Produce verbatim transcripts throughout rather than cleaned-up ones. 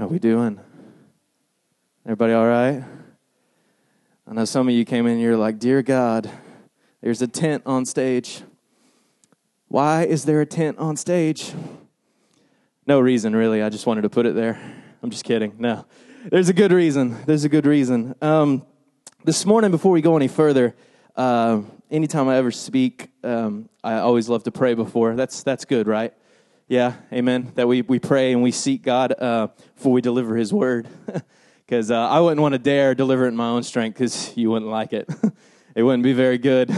How we doing? Everybody all right? I know some of you came in and you're like, dear God, there's a tent on stage. Why is there a tent on stage? No reason, really. I just wanted to put it there. I'm just kidding. No, there's a good reason. There's a good reason. Um, this morning, before we go any further, uh, anytime I ever speak, um, I always love to pray before. That's that's good, right? Yeah, amen. That we, we pray and we seek God uh, before we deliver His word. Because uh, I wouldn't want to dare deliver it in my own strength because you wouldn't like it. It wouldn't be very good.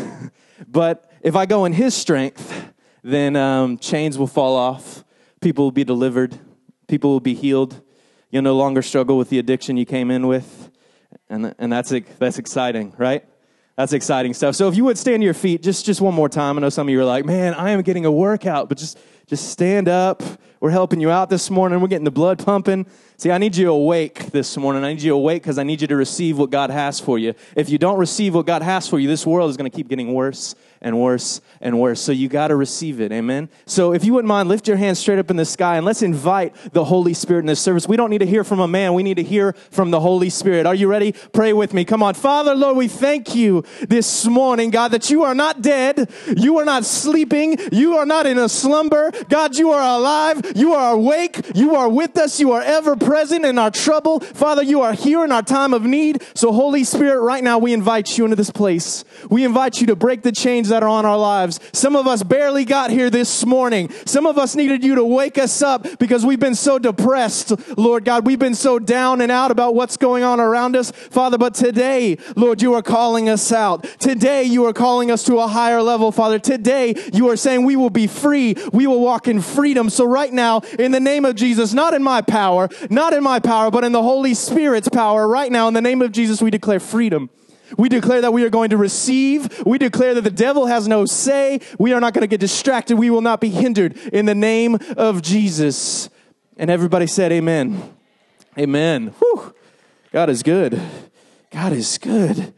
But if I go in His strength, then um, chains will fall off. People will be delivered. People will be healed. You'll no longer struggle with the addiction you came in with. And and that's that's exciting, right? That's exciting stuff. So if you would stand to your feet just, just one more time. I know some of you are like, man, I am getting a workout, but just, just stand up. We're helping you out this morning. We're getting the blood pumping. See, I need you awake this morning. I need you awake because I need you to receive what God has for you. If you don't receive what God has for you, this world is going to keep getting worse and worse and worse. So you got to receive it. Amen. So if you wouldn't mind, lift your hands straight up in the sky and let's invite the Holy Spirit in this service. We don't need to hear from a man. We need to hear from the Holy Spirit. Are you ready? Pray with me. Come on. Father, Lord, we thank you this morning, God, that you are not dead. You are not sleeping. You are not in a slumber. God, you are alive. You are awake. You are with us. You are ever present in our trouble. Father, you are here in our time of need. So Holy Spirit, right now we invite you into this place. We invite you to break the chains that are on our lives. Some of us barely got here this morning. Some of us needed you to wake us up because we've been so depressed, Lord God. We've been so down and out about what's going on around us, Father. But today, Lord, you are calling us out. Today, you are calling us to a higher level, Father. Today, you are saying we will be free. We will walk in freedom. So right now, in the name of Jesus, not in my power, not in my power, but in the Holy Spirit's power, right now, in the name of Jesus, we declare freedom. We declare that we are going to receive. We declare that the devil has no say. We are not going to get distracted. We will not be hindered in the name of Jesus. And everybody said amen. Amen. Whew. God is good. God is good.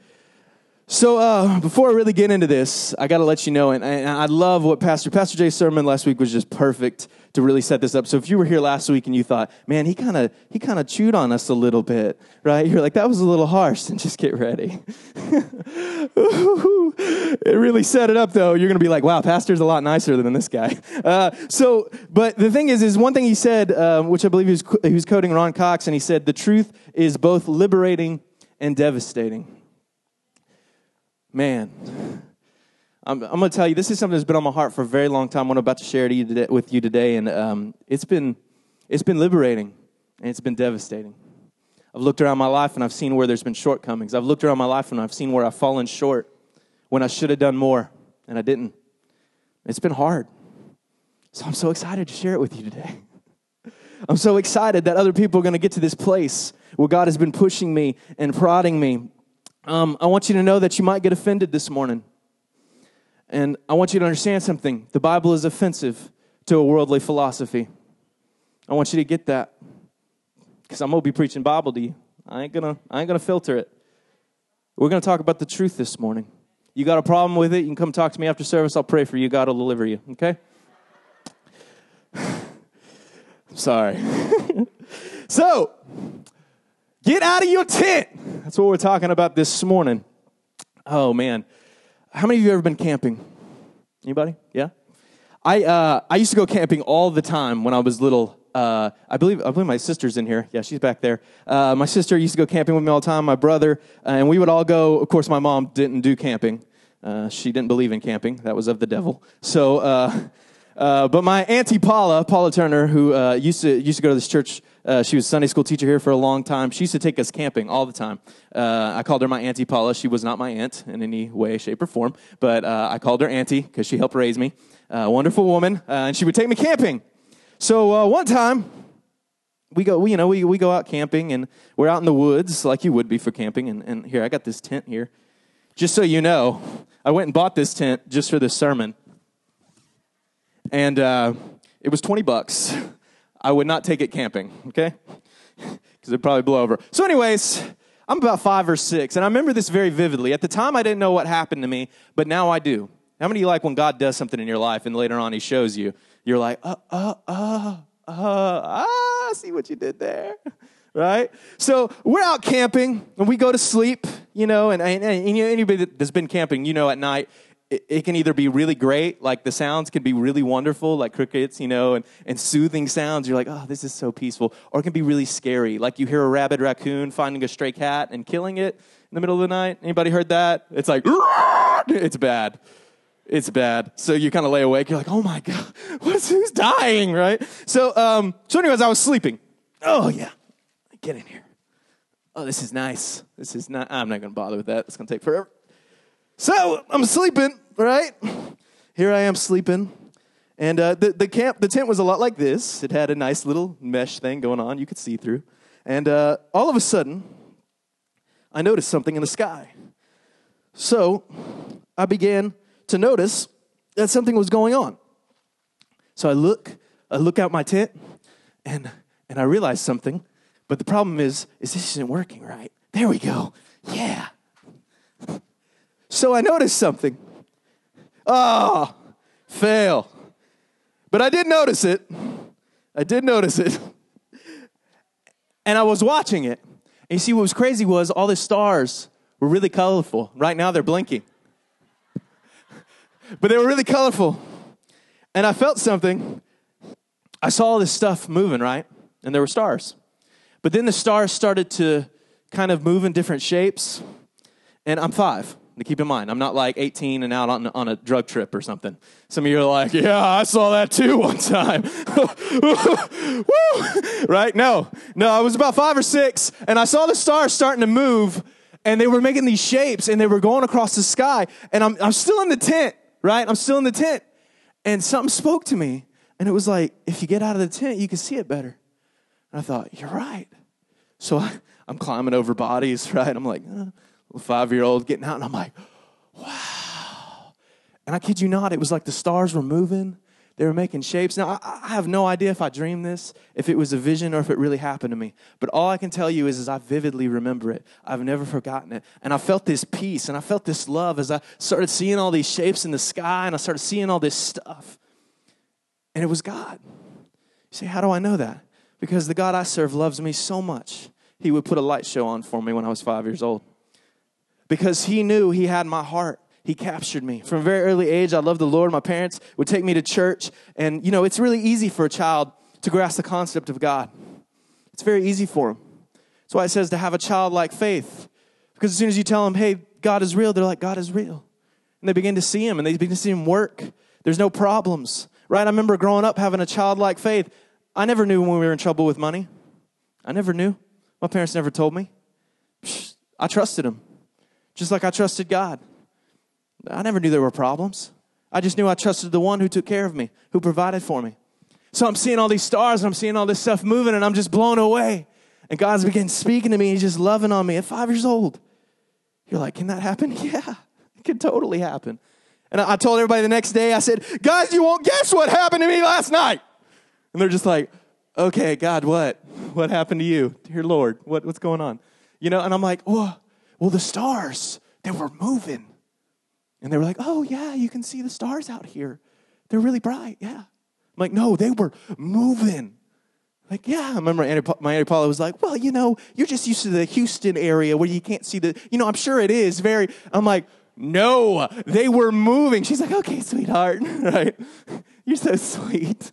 So uh, before I really get into this, I got to let you know, and, and I love what Pastor Pastor Jay's sermon last week was just perfect to really set this up. So if you were here last week and you thought, man, he kind of he kind of chewed on us a little bit, right? You're like, that was a little harsh. Then just get ready. It really set it up, though. You're going to be like, wow, Pastor's a lot nicer than this guy. Uh, so, but the thing is, is one thing he said, um, which I believe he was, he was quoting Ron Cox, and he said, the truth is both liberating and devastating. Man, I'm, I'm going to tell you, this is something that's been on my heart for a very long time. What I'm about to share to you today, with you today, and um, it's been it's been liberating, and it's been devastating. I've looked around my life, and I've seen where there's been shortcomings. I've looked around my life, and I've seen where I've fallen short, when I should have done more, and I didn't. It's been hard. So I'm so excited to share it with you today. I'm so excited that other people are going to get to this place where God has been pushing me and prodding me. Um, I want you to know that you might get offended this morning. And I want you to understand something. The Bible is offensive to a worldly philosophy. I want you to get that. Because I'm going to be preaching Bible to you. I ain't going to I ain't gonna filter it. We're going to talk about the truth this morning. You got a problem with it, you can come talk to me after service. I'll pray for you. God will deliver you. Okay? Sorry. So, get out of your tent. That's what we're talking about this morning. Oh, man. How many of you have ever been camping? Anybody? Yeah? I uh, I used to go camping all the time when I was little. Uh, I believe I believe my sister's in here. Yeah, she's back there. Uh, my sister used to go camping with me all the time, my brother, uh, and we would all go. Of course, my mom didn't do camping. Uh, she didn't believe in camping. That was of the devil. So, uh, uh, but my auntie Paula, Paula Turner, who uh, used to used to go to this church. Uh, she was a Sunday school teacher here for a long time. She used to take us camping all the time. Uh, I called her my Auntie Paula. She was not my aunt in any way, shape, or form, but uh, I called her Auntie because she helped raise me. A uh, wonderful woman, uh, and she would take me camping. So uh, one time, we go, we, you know, we we go out camping, and we're out in the woods like you would be for camping. And, and here, I got this tent here. Just so you know, I went and bought this tent just for this sermon, and uh, it was twenty bucks. I would not take it camping, okay? Because it'd probably blow over. So anyways, I'm about five or six, and I remember this very vividly. At the time, I didn't know what happened to me, but now I do. How many of you like when God does something in your life, and later on he shows you, you're like, uh, uh, uh, uh, ah. I see what you did there. Right? So we're out camping, and we go to sleep, you know, and, and, and anybody that's been camping, you know, at night, it, it can either be really great, like the sounds can be really wonderful, like crickets, you know, and, and soothing sounds. You're like, oh, this is so peaceful. Or it can be really scary, like you hear a rabid raccoon finding a stray cat and killing it in the middle of the night. Anybody heard that? It's like, it's bad. It's bad. So you kind of lay awake. You're like, oh, my God, what's, who's dying, right? So, um, so anyways, I was sleeping. Oh, yeah. Get in here. Oh, this is nice. This is not, I'm not going to bother with that. It's going to take forever. So I'm sleeping, right? Here I am sleeping. And uh, the, the camp, the tent was a lot like this. It had a nice little mesh thing going on you could see through. And uh, all of a sudden, I noticed something in the sky. So I began to notice that something was going on. So I look, I look out my tent, and and I realized something. But the problem is, is this isn't working right. There we go. Yeah. So I noticed something. Oh, fail. But I did notice it. I did notice it. And I was watching it. And you see, what was crazy was all the stars were really colorful. Right now, they're blinking. But they were really colorful. And I felt something. I saw all this stuff moving, right? And there were stars. But then the stars started to kind of move in different shapes. And I'm five. To keep in mind, I'm not like eighteen and out on, on a drug trip or something. Some of you are like, yeah, I saw that too one time. Right? No. No, I was about five or six, and I saw the stars starting to move, and they were making these shapes, and they were going across the sky. And I'm, I'm still in the tent, right? I'm still in the tent. And something spoke to me, and it was like, if you get out of the tent, you can see it better. And I thought, you're right. So I, I'm climbing over bodies, right? I'm like, uh, little five-year-old getting out, and I'm like, wow. And I kid you not, it was like the stars were moving. They were making shapes. Now, I, I have no idea if I dreamed this, if it was a vision, or if it really happened to me. But all I can tell you is, is I vividly remember it. I've never forgotten it. And I felt this peace, and I felt this love as I started seeing all these shapes in the sky, and I started seeing all this stuff. And it was God. You say, how do I know that? Because the God I serve loves me so much, he would put a light show on for me when I was five years old. Because he knew he had my heart. He captured me. From a very early age, I loved the Lord. My parents would take me to church. And, you know, it's really easy for a child to grasp the concept of God. It's very easy for them. That's why it says to have a childlike faith. Because as soon as you tell them, hey, God is real, they're like, God is real. And they begin to see him, and they begin to see him work. There's no problems, right? I remember growing up having a childlike faith. I never knew when we were in trouble with money. I never knew. My parents never told me. I trusted him. Just like I trusted God. I never knew there were problems. I just knew I trusted the one who took care of me, who provided for me. So I'm seeing all these stars, and I'm seeing all this stuff moving, and I'm just blown away. And God's beginning speaking to me. He's just loving on me at five years old. You're like, can that happen? Yeah, it can totally happen. And I told everybody the next day, I said, guys, you won't guess what happened to me last night. And they're just like, okay, God, what? What happened to you? Dear Lord, what, what's going on? You know, and I'm like, oh, well, the stars, they were moving. And they were like, oh, yeah, you can see the stars out here. They're really bright, yeah. I'm like, no, they were moving. Like, yeah. I remember my Auntie Paula was like, well, you know, you're just used to the Houston area where you can't see the, you know, I'm sure it is very, I'm like, no, they were moving. She's like, okay, sweetheart, right? You're so sweet.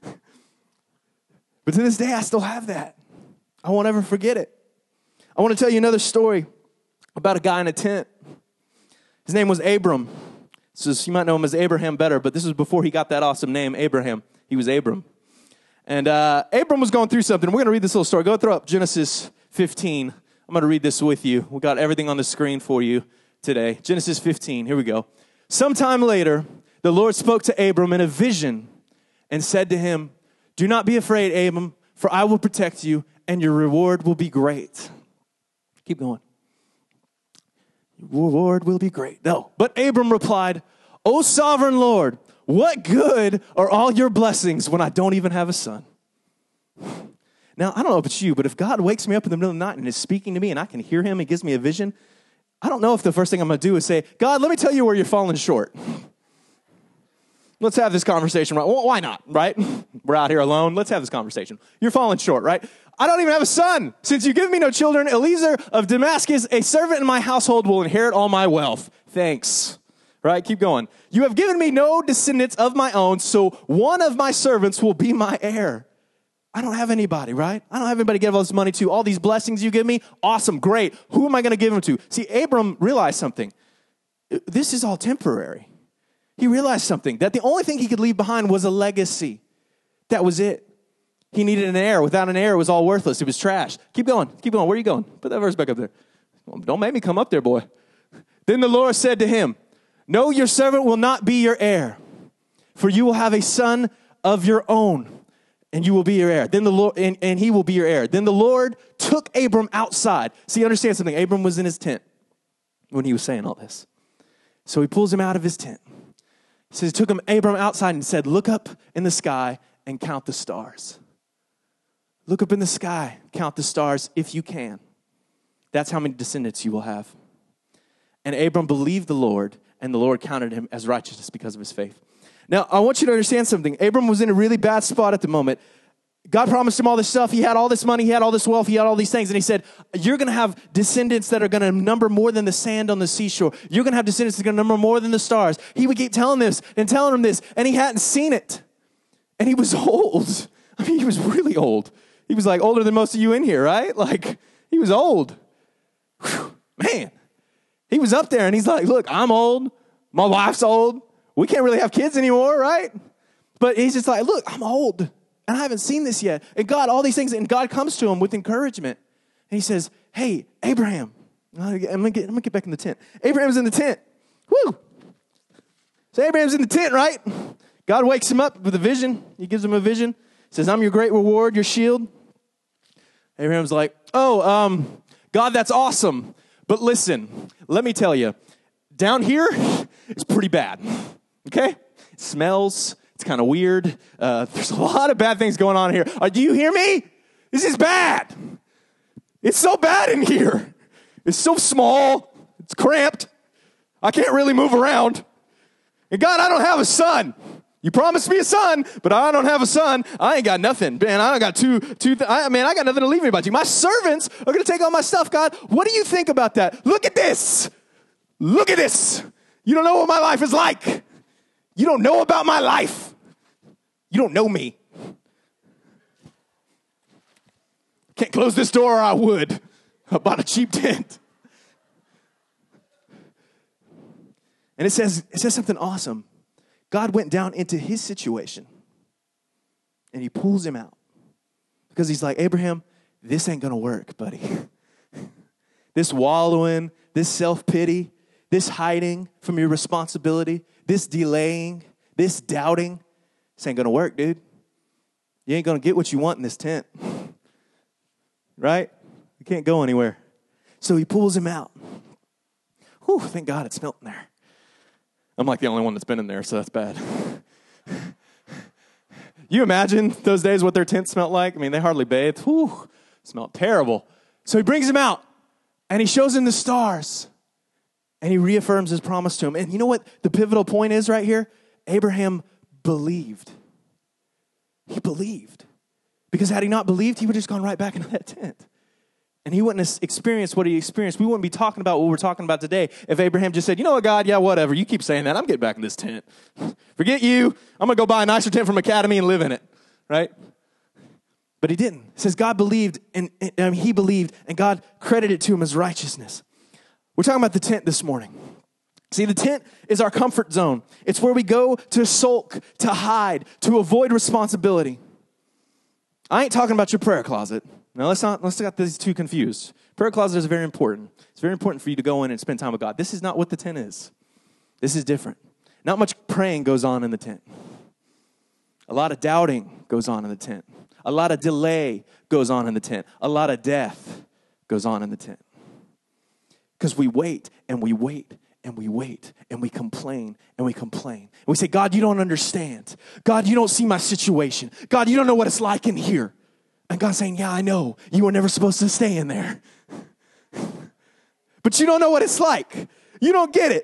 But to this day, I still have that. I won't ever forget it. I want to tell you another story about a guy in a tent. His name was Abram. So you might know him as Abraham better, but this was before he got that awesome name, Abraham. He was Abram. And uh, Abram was going through something. We're going to read this little story. Go throw up Genesis fifteen. I'm going to read this with you. We got everything on the screen for you today. Genesis fifteen. Here we go. Sometime later, the Lord spoke to Abram in a vision and said to him, do not be afraid, Abram, for I will protect you, and your reward will be great. Keep going. Your reward will be great. No. But Abram replied, O sovereign Lord, what good are all your blessings when I don't even have a son? Now, I don't know if it's you, but if God wakes me up in the middle of the night and is speaking to me and I can hear him and gives me a vision, I don't know if the first thing I'm going to do is say, God, let me tell you where you're falling short. let's have this conversation. Right? Well, why not, right? We're out here alone. Let's have this conversation. You're falling short, right? I don't even have a son. Since you give me no children, Eliezer of Damascus, a servant in my household, will inherit all my wealth. Thanks. Right? Keep going. You have given me no descendants of my own, so one of my servants will be my heir. I don't have anybody, right? I don't have anybody to give all this money to. All these blessings you give me, awesome, great. Who am I going to give them to? See, Abram realized something. This is all temporary. He realized something, that the only thing he could leave behind was a legacy. That was it. He needed an heir. Without an heir, it was all worthless. It was trash. Keep going. Keep going. Where are you going? Put that verse back up there. Don't make me come up there, boy. Then the Lord said to him, no, your servant will not be your heir, for you will have a son of your own, and you will be your heir. Then the Lord, and, and he will be your heir. Then the Lord took Abram outside. See, understand something. Abram was in his tent when he was saying all this. So he pulls him out of his tent. He says, he took him, Abram outside and said, look up in the sky and count the stars. Look up in the sky, count the stars if you can. That's how many descendants you will have. And Abram believed the Lord, and the Lord counted him as righteousness because of his faith. Now, I want you to understand something. Abram was in a really bad spot at the moment. God promised him all this stuff. He had all this money. He had all this wealth. He had all these things. And he said, you're going to have descendants that are going to number more than the sand on the seashore. You're going to have descendants that are going to number more than the stars. He would keep telling this and telling him this, and he hadn't seen it. And he was old. I mean, he was really old. He was like older than most of you in here, right? Like, he was old. Whew, man. He was up there, and he's like, look, I'm old. My wife's old. We can't really have kids anymore, right? But he's just like, look, I'm old, and I haven't seen this yet. And God, all these things, and God comes to him with encouragement. And he says, hey, Abraham. I'm going to get, I'm gonna get back in the tent. Abraham's in the tent. Woo! So Abraham's in the tent, right? God wakes him up with a vision. He gives him a vision. Says, I'm your great reward, your shield. Abraham's like, oh, um, God, that's awesome. But listen, let me tell you, down here, it's pretty bad, okay? It smells. It's kind of weird. Uh, there's a lot of bad things going on here. Uh, do you hear me? This is bad. It's so bad in here. It's so small. It's cramped. I can't really move around. And God, I don't have a son. You promised me a son, but I don't have a son. I ain't got nothing. Man, I don't got two, two, th- I, man, I got nothing to leave anybody. My servants are going to take all my stuff, God. What do you think about that? Look at this. Look at this. You don't know what my life is like. You don't know about my life. You don't know me. Can't close this door or I would. I bought a cheap tent. And it says, it says something awesome. God went down into his situation and he pulls him out because he's like, Abraham, this ain't going to work, buddy. This wallowing, this self-pity, this hiding from your responsibility, this delaying, this doubting, this ain't going to work, dude. You ain't going to get what you want in this tent, right? You can't go anywhere. So he pulls him out. Whew, thank God it's melting there. I'm like the only one that's been in there, so that's bad. You imagine those days what their tent smelled like? I mean, they hardly bathed. Whew, smelled terrible. So he brings him out, and he shows him the stars, and he reaffirms his promise to him. And you know what the pivotal point is right here? Abraham believed. He believed. Because had he not believed, he would have just gone right back into that tent. And he wouldn't have experienced what he experienced. We wouldn't be talking about what we're talking about today if Abraham just said, you know what, God, yeah, whatever. You keep saying that. I'm getting back in this tent. Forget you. I'm going to go buy a nicer tent from Academy and live in it, right? But he didn't. It says God believed, and, and I mean, he believed, and God credited to him as righteousness. We're talking about the tent this morning. See, the tent is our comfort zone. It's where we go to sulk, to hide, to avoid responsibility. I ain't talking about your prayer closet. Now, let's not, let's not get these two confused. Prayer closet is very important. It's very important for you to go in and spend time with God. This is not what the tent is. This is different. Not much praying goes on in the tent. A lot of doubting goes on in the tent. A lot of delay goes on in the tent. A lot of death goes on in the tent. Because we wait and we wait and we wait and we complain and we complain. And we say, God, you don't understand. God, you don't see my situation. God, you don't know what it's like in here. And God's saying, yeah, I know. You were never supposed to stay in there. But you don't know what it's like. You don't get it.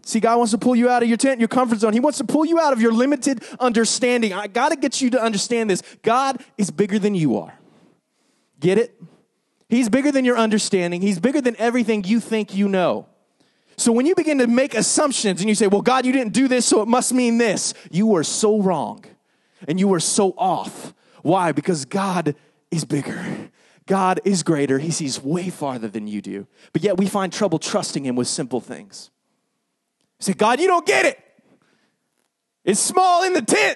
See, God wants to pull you out of your tent, your comfort zone. He wants to pull you out of your limited understanding. I got to get you to understand this. God is bigger than you are. Get it? He's bigger than your understanding. He's bigger than everything you think you know. So when you begin to make assumptions and you say, well, God, you didn't do this, so it must mean this. You are so wrong and you are so off. Why? Because God is bigger. God is greater. He sees way farther than you do. But yet we find trouble trusting him with simple things. You say, God, you don't get it. It's small in the tent.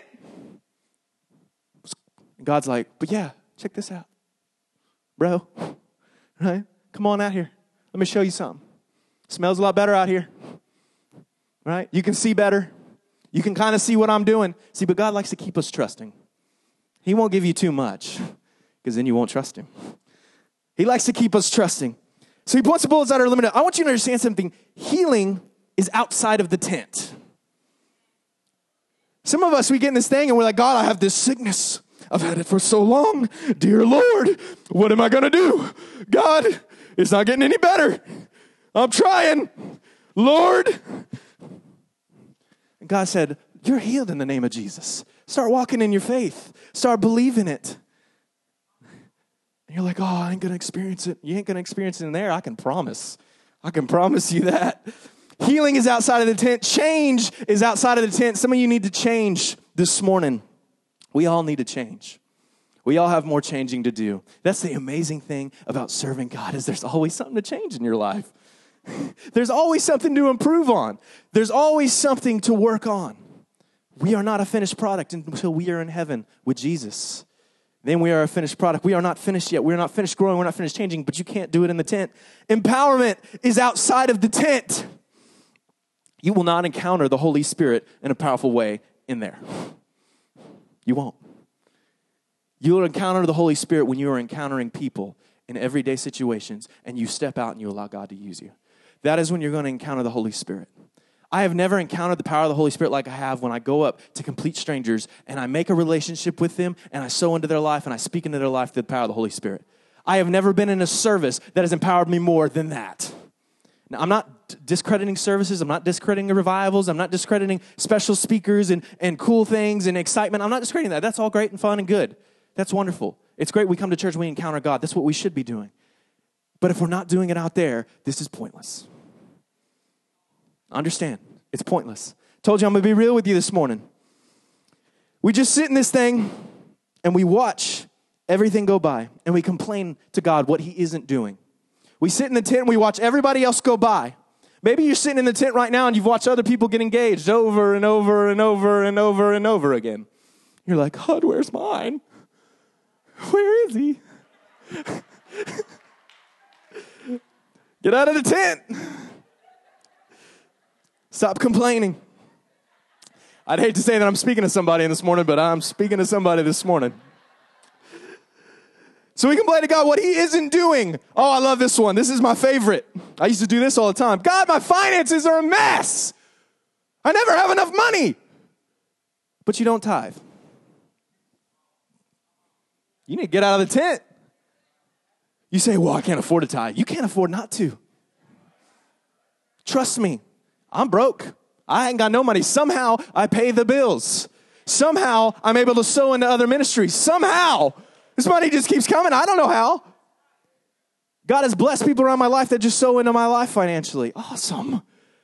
And God's like, but yeah, check this out. Bro, right? Come on out here. Let me show you something. Smells a lot better out here. Right? You can see better. You can kind of see what I'm doing. See, but God likes to keep us trusting. He won't give you too much because then you won't trust him. He likes to keep us trusting. So he points the bullets that are limited. I want you to understand something. Healing is outside of the tent. Some of us, we get in this thing and we're like, God, I have this sickness. I've had it for so long. Dear Lord, what am I going to do? God, it's not getting any better. I'm trying. Lord. And God said, you're healed in the name of Jesus. Start walking in your faith. Start believing it. And you're like, oh, I ain't going to experience it. You ain't going to experience it in there. I can promise. I can promise you that. Healing is outside of the tent. Change is outside of the tent. Some of you need to change this morning. We all need to change. We all have more changing to do. That's the amazing thing about serving God is there's always something to change in your life. There's always something to improve on. There's always something to work on. We are not a finished product until we are in heaven with Jesus. Then we are a finished product. We are not finished yet. We're not finished growing. We're not finished changing, but you can't do it in the tent. Empowerment is outside of the tent. You will not encounter the Holy Spirit in a powerful way in there. You won't. You will encounter the Holy Spirit when you are encountering people in everyday situations and you step out and you allow God to use you. That is when you're going to encounter the Holy Spirit. I have never encountered the power of the Holy Spirit like I have when I go up to complete strangers and I make a relationship with them and I sow into their life and I speak into their life through the power of the Holy Spirit. I have never been in a service that has empowered me more than that. Now, I'm not discrediting services. I'm not discrediting revivals. I'm not discrediting special speakers and, and cool things and excitement. I'm not discrediting that. That's all great and fun and good. That's wonderful. It's great we come to church and we encounter God. That's what we should be doing. But if we're not doing it out there, this is pointless. Understand, it's pointless. Told you I'm going to be real with you this morning. We just sit in this thing and we watch everything go by and we complain to God what he isn't doing. We sit in the tent and we watch everybody else go by. Maybe you're sitting in the tent right now and you've watched other people get engaged over and over and over and over and over again. You're like, God, where's mine? Where is he? Get out of the tent. Stop complaining. I'd hate to say that I'm speaking to somebody this morning, but I'm speaking to somebody this morning. So we complain to God what he isn't doing. Oh, I love this one. This is my favorite. I used to do this all the time. God, my finances are a mess. I never have enough money. But you don't tithe. You need to get out of the tent. You say, well, I can't afford to tithe. You can't afford not to. Trust me. I'm broke. I ain't got no money. Somehow I pay the bills. Somehow I'm able to sow into other ministries. Somehow. This money just keeps coming. I don't know how. God has blessed people around my life that just sow into my life financially. Awesome.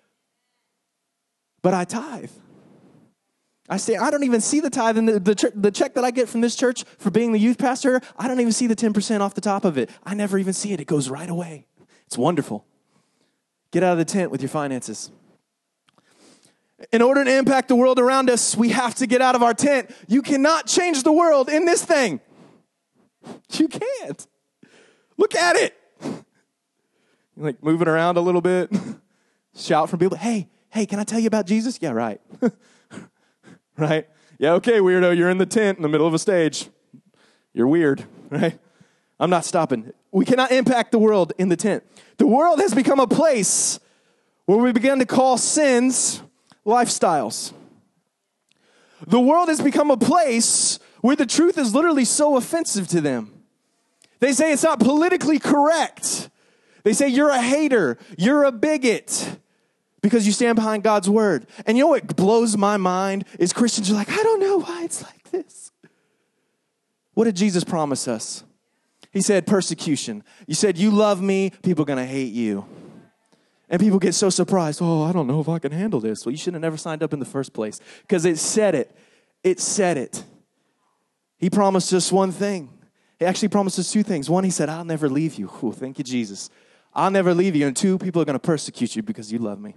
But I tithe. I say, I don't even see the tithe. And the, the, the check that I get from this church for being the youth pastor, I don't even see the ten percent off the top of it. I never even see it. It goes right away. It's wonderful. Get out of the tent with your finances. In order to impact the world around us, we have to get out of our tent. You cannot change the world in this thing. You can't. Look at it. You're like moving around a little bit. Shout from people, hey, hey, can I tell you about Jesus? Yeah, right. Right? Yeah, okay, weirdo, you're in the tent in the middle of a stage. You're weird, right? I'm not stopping. We cannot impact the world in the tent. The world has become a place where we begin to call sins lifestyles. The world has become a place where the truth is literally so offensive to them. They say it's not politically correct. They say you're a hater, you're a bigot. because you stand behind God's word. And you know what blows my mind is Christians are like, I don't know why it's like this. What did Jesus promise us? He said persecution. You said, you love me, people are going to hate you. And people get so surprised. Oh, I don't know if I can handle this. Well, you should have never signed up in the first place because it said it. It said it. He promised us one thing. He actually promised us two things. One, he said, I'll never leave you. Ooh, thank you, Jesus. I'll never leave you. And two, people are going to persecute you because you love me.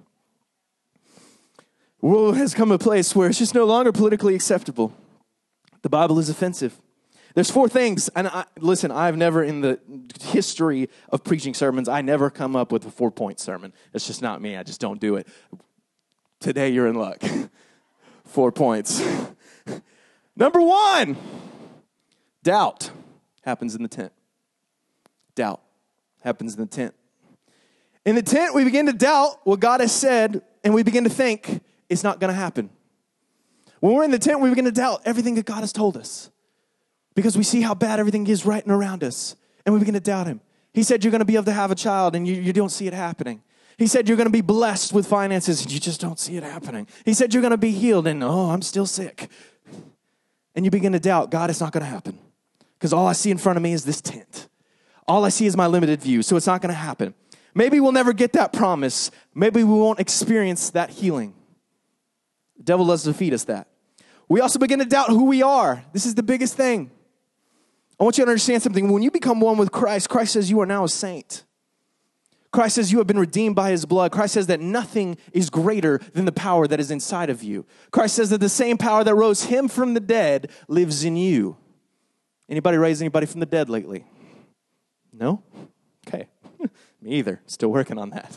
The world has come to a place where it's just no longer politically acceptable. The Bible is offensive. There's four things. And I, listen, I've never in the history of preaching sermons, I never come up with a four-point sermon. It's just not me. I just don't do it. Today, you're in luck. Four points. Number one, doubt happens in the tent. Doubt happens in the tent. In the tent, we begin to doubt what God has said, and we begin to think it's not going to happen. When we're in the tent, we begin to doubt everything that God has told us because we see how bad everything is right and around us, and we begin to doubt him. He said you're going to be able to have a child, and you, you don't see it happening. He said you're going to be blessed with finances, and you just don't see it happening. He said you're going to be healed, and oh, I'm still sick. And you begin to doubt, God, it's not going to happen because all I see in front of me is this tent. All I see is my limited view, so it's not going to happen. Maybe we'll never get that promise. Maybe we won't experience that healing. The devil loves to feed us that. We also begin to doubt who we are. This is the biggest thing. I want you to understand something. When you become one with Christ, Christ says you are now a saint. Christ says you have been redeemed by his blood. Christ says that nothing is greater than the power that is inside of you. Christ says that the same power that rose him from the dead lives in you. Anybody raised anybody from the dead lately? No? Okay. Me either. Still working on that.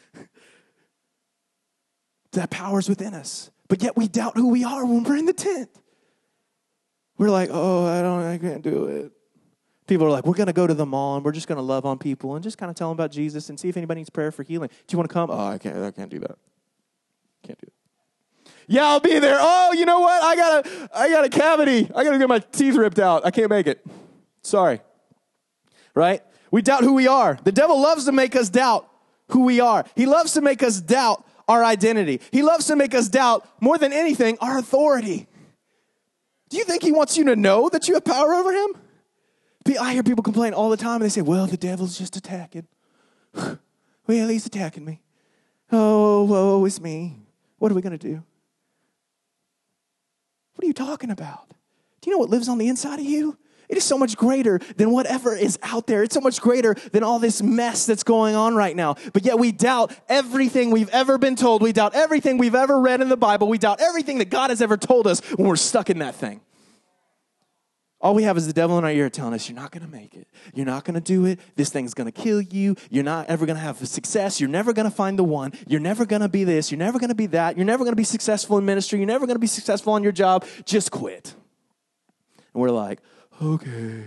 That power's within us. But yet we doubt who we are when we're in the tent. We're like, oh, I don't, I can't do it. People are like, we're going to go to the mall and we're just going to love on people and just kind of tell them about Jesus and see if anybody needs prayer for healing. Do you want to come? Oh, I can't, I can't do that. Can't do it. Yeah, I'll be there. Oh, you know what? I got a, I got a cavity. I got to get my teeth ripped out. I can't make it. Sorry. Right? We doubt who we are. The devil loves to make us doubt who we are. He loves to make us doubt our identity. He loves to make us doubt, more than anything, our authority. Do you think he wants you to know that you have power over him? I hear people complain all the time, and they say, well, the devil's just attacking. Well, he's attacking me. Oh, woe is me. What are we going to do? What are you talking about? Do you know what lives on the inside of you? It is so much greater than whatever is out there. It's so much greater than all this mess that's going on right now. But yet we doubt everything we've ever been told. We doubt everything we've ever read in the Bible. We doubt everything that God has ever told us when we're stuck in that thing. All we have is the devil in our ear telling us, you're not going to make it. You're not going to do it. This thing's going to kill you. You're not ever going to have success. You're never going to find the one. You're never going to be this. You're never going to be that. You're never going to be successful in ministry. You're never going to be successful on your job. Just quit. And we're like, okay.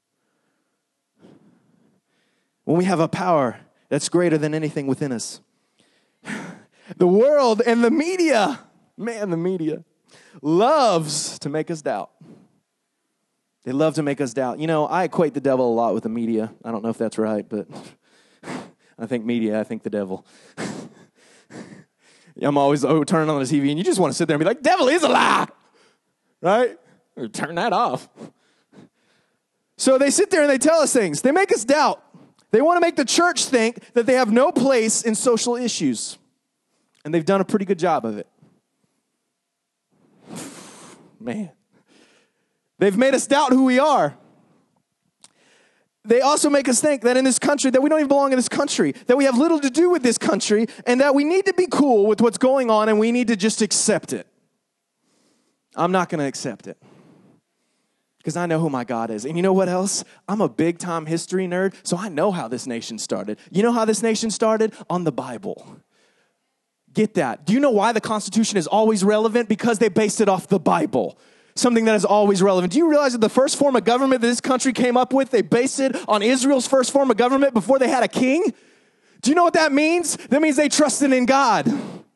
When we have a power that's greater than anything within us. The world and the media, man, the media loves to make us doubt. They love to make us doubt. You know, I equate the devil a lot with the media. I don't know if that's right, but I think media, I think the devil. I'm always oh, turning on the T V, and you just want to sit there and be like, devil is a lie, right? Or turn that off. So they sit there and they tell us things. They make us doubt. They want to make the church think that they have no place in social issues. And they've done a pretty good job of it. Man. They've made us doubt who we are. They also make us think that in this country, that we don't even belong in this country, that we have little to do with this country, and that we need to be cool with what's going on, and we need to just accept it. I'm not going to accept it. Because I know who my God is. And you know what else? I'm a big-time history nerd, so I know how this nation started. You know how this nation started? On the Bible. Get that. Do you know why the Constitution is always relevant? Because they based it off the Bible. Something that is always relevant. Do you realize that the first form of government that this country came up with, they based it on Israel's first form of government before they had a king? Do you know what that means? That means they trusted in God.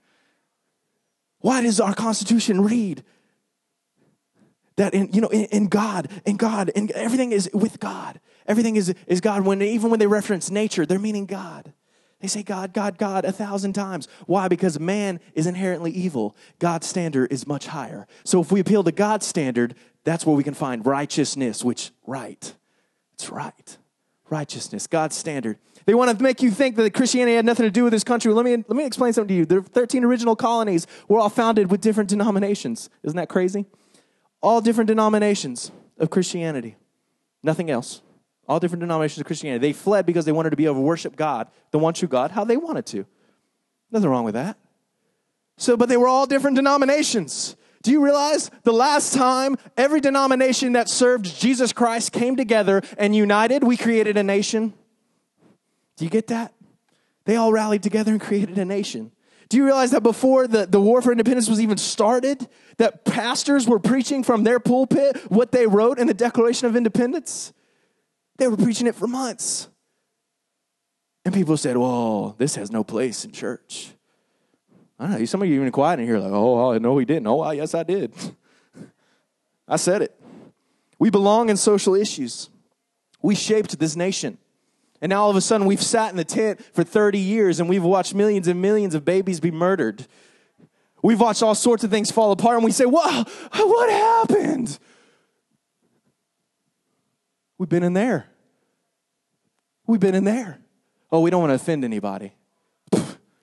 Why does our Constitution read that in, you know, in, in God, in God, and everything is with God. Everything is, is God. When even when they reference nature, they're meaning God. They say God, God, God a thousand times. Why? Because man is inherently evil. God's standard is much higher. So if we appeal to God's standard, that's where we can find righteousness, which right. It's right. Righteousness, God's standard. They want to make you think that Christianity had nothing to do with this country. Let me, let me explain something to you. The thirteen original colonies were all founded with different denominations. Isn't that crazy? All different denominations of Christianity. Nothing else. All different denominations of Christianity. They fled because they wanted to be able to worship God, the one true God, how they wanted to. Nothing wrong with that. So, but they were all different denominations. Do you realize the last time every denomination that served Jesus Christ came together and united, we created a nation? Do you get that? They all rallied together and created a nation. Do you realize that before the, the War for Independence was even started, that pastors were preaching from their pulpit what they wrote in the Declaration of Independence? They were preaching it for months. And people said, well, this has no place in church. I don't know, some of you even quiet in here like, oh, no, we didn't. Oh, yes, I did. I said it. We belong in social issues. We shaped this nation. And now all of a sudden we've sat in the tent for thirty years and we've watched millions and millions of babies be murdered. We've watched all sorts of things fall apart and we say, wow, what happened? We've been in there. We've been in there. Oh, we don't want to offend anybody. Do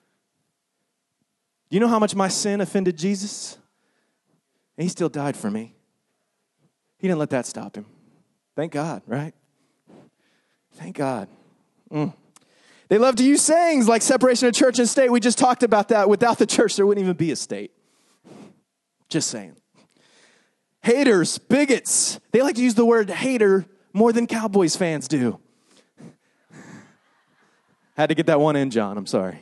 you know how much my sin offended Jesus? And he still died for me. He didn't let that stop him. Thank God, right? Thank God. Mm. They love to use sayings like separation of church and state. We just talked about that. Without the church, there wouldn't even be a state. Just saying. Haters, bigots. They like to use the word hater more than Cowboys fans do. Had to get that one in, John. I'm sorry.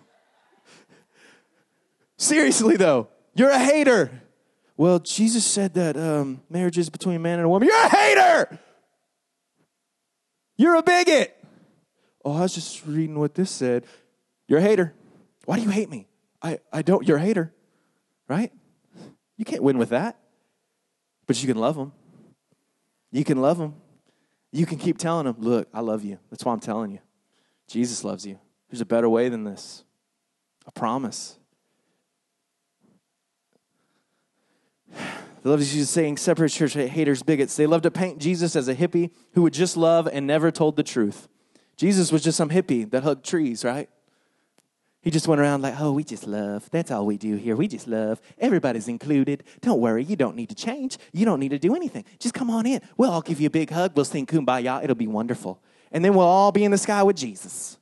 Seriously, though, you're a hater. Well, Jesus said that um, marriage is between a man and a woman. You're a hater. You're a bigot. Oh, I was just reading what this said. You're a hater. Why do you hate me? I, I don't. You're a hater, right? You can't win with that. But you can love them. You can love them. You can keep telling them, look, I love you. That's why I'm telling you. Jesus loves you. There's a better way than this. I promise. They love Jesus saying separate church haters, bigots. They love to paint Jesus as a hippie who would just love and never told the truth. Jesus was just some hippie that hugged trees, right? He just went around like, oh, we just love. That's all we do here. We just love. Everybody's included. Don't worry. You don't need to change. You don't need to do anything. Just come on in. We'll all give you a big hug. We'll sing Kumbaya. It'll be wonderful. And then we'll all be in the sky with Jesus.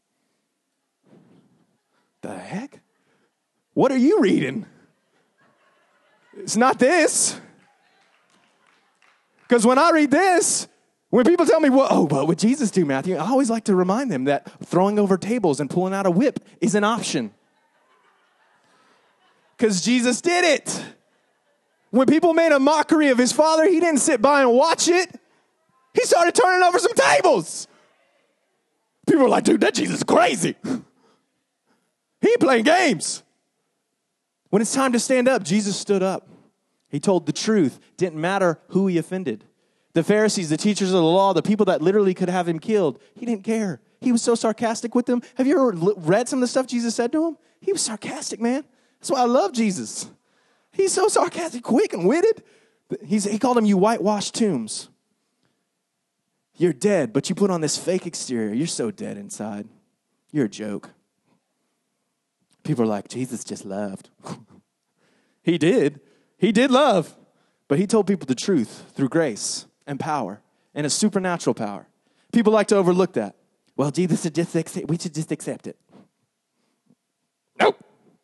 The heck? What are you reading? It's not this. Because when I read this, when people tell me, well, oh, what would Jesus do, Matthew? I always like to remind them that throwing over tables and pulling out a whip is an option. Because Jesus did it. When people made a mockery of his Father, he didn't sit by and watch it. He started turning over some tables. People were like, dude, that Jesus is crazy. He ain't playing games. When it's time to stand up, Jesus stood up. He told the truth. Didn't matter who he offended. The Pharisees, the teachers of the law, the people that literally could have him killed, he didn't care. He was so sarcastic with them. Have you ever read some of the stuff Jesus said to him? He was sarcastic, man. That's why I love Jesus. He's so sarcastic, quick and witted. He's, he called them, you whitewashed tombs. You're dead, but you put on this fake exterior. You're so dead inside. You're a joke. People are like, Jesus just loved. He did. He did love. But he told people the truth through grace and power and a supernatural power. People like to overlook that. Well, Jesus should just accept, we should just accept it. Nope.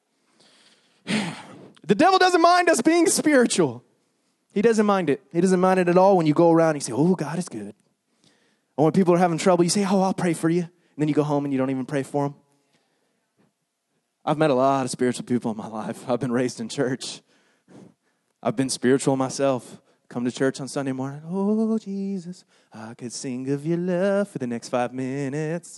The devil doesn't mind us being spiritual. He doesn't mind it. He doesn't mind it at all when you go around and you say, oh, God is good. Or when people are having trouble, you say, oh, I'll pray for you. And then you go home and you don't even pray for them. I've met a lot of spiritual people in my life. I've been raised in church. I've been spiritual myself. Come to church on Sunday morning. Oh, Jesus, I could sing of your love for the next five minutes.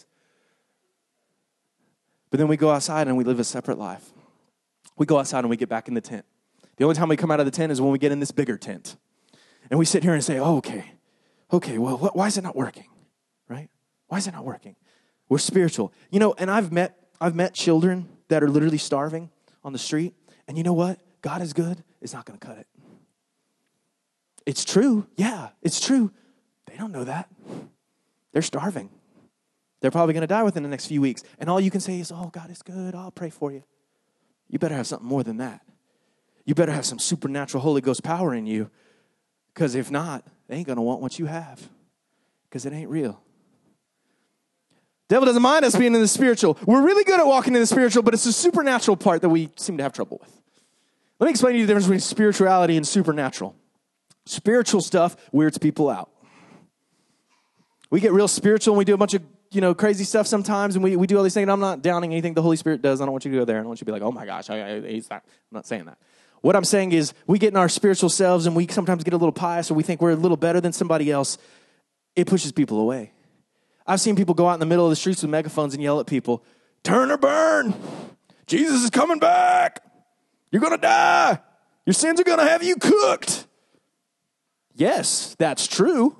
But then we go outside and we live a separate life. We go outside and we get back in the tent. The only time we come out of the tent is when we get in this bigger tent. And we sit here and say, oh, okay, okay, well, wh- why is it not working, right? Why is it not working? We're spiritual. You know, and I've met I've met children that are literally starving on the street. And you know what? God is good. It's not going to cut it. It's true. Yeah, it's true. They don't know that. They're starving. They're probably going to die within the next few weeks. And all you can say is, oh, God is good. I'll pray for you. You better have something more than that. You better have some supernatural Holy Ghost power in you. Because if not, they ain't going to want what you have. Because it ain't real. Devil doesn't mind us being in the spiritual. We're really good at walking in the spiritual, but it's the supernatural part that we seem to have trouble with. Let me explain to you the difference between spirituality and supernatural. Spiritual stuff weirds people out. We get real spiritual and we do a bunch of, you know, crazy stuff sometimes, and we, we do all these things. And I'm not downing anything the Holy Spirit does. I don't want you to go there. I don't want you to be like, oh my gosh, I, I, he's not. I'm not saying that. What I'm saying is we get in our spiritual selves and we sometimes get a little pious or we think we're a little better than somebody else. It pushes people away. I've seen people go out in the middle of the streets with megaphones and yell at people, turn or burn. Jesus is coming back. You're going to die. Your sins are going to have you cooked. Yes, that's true.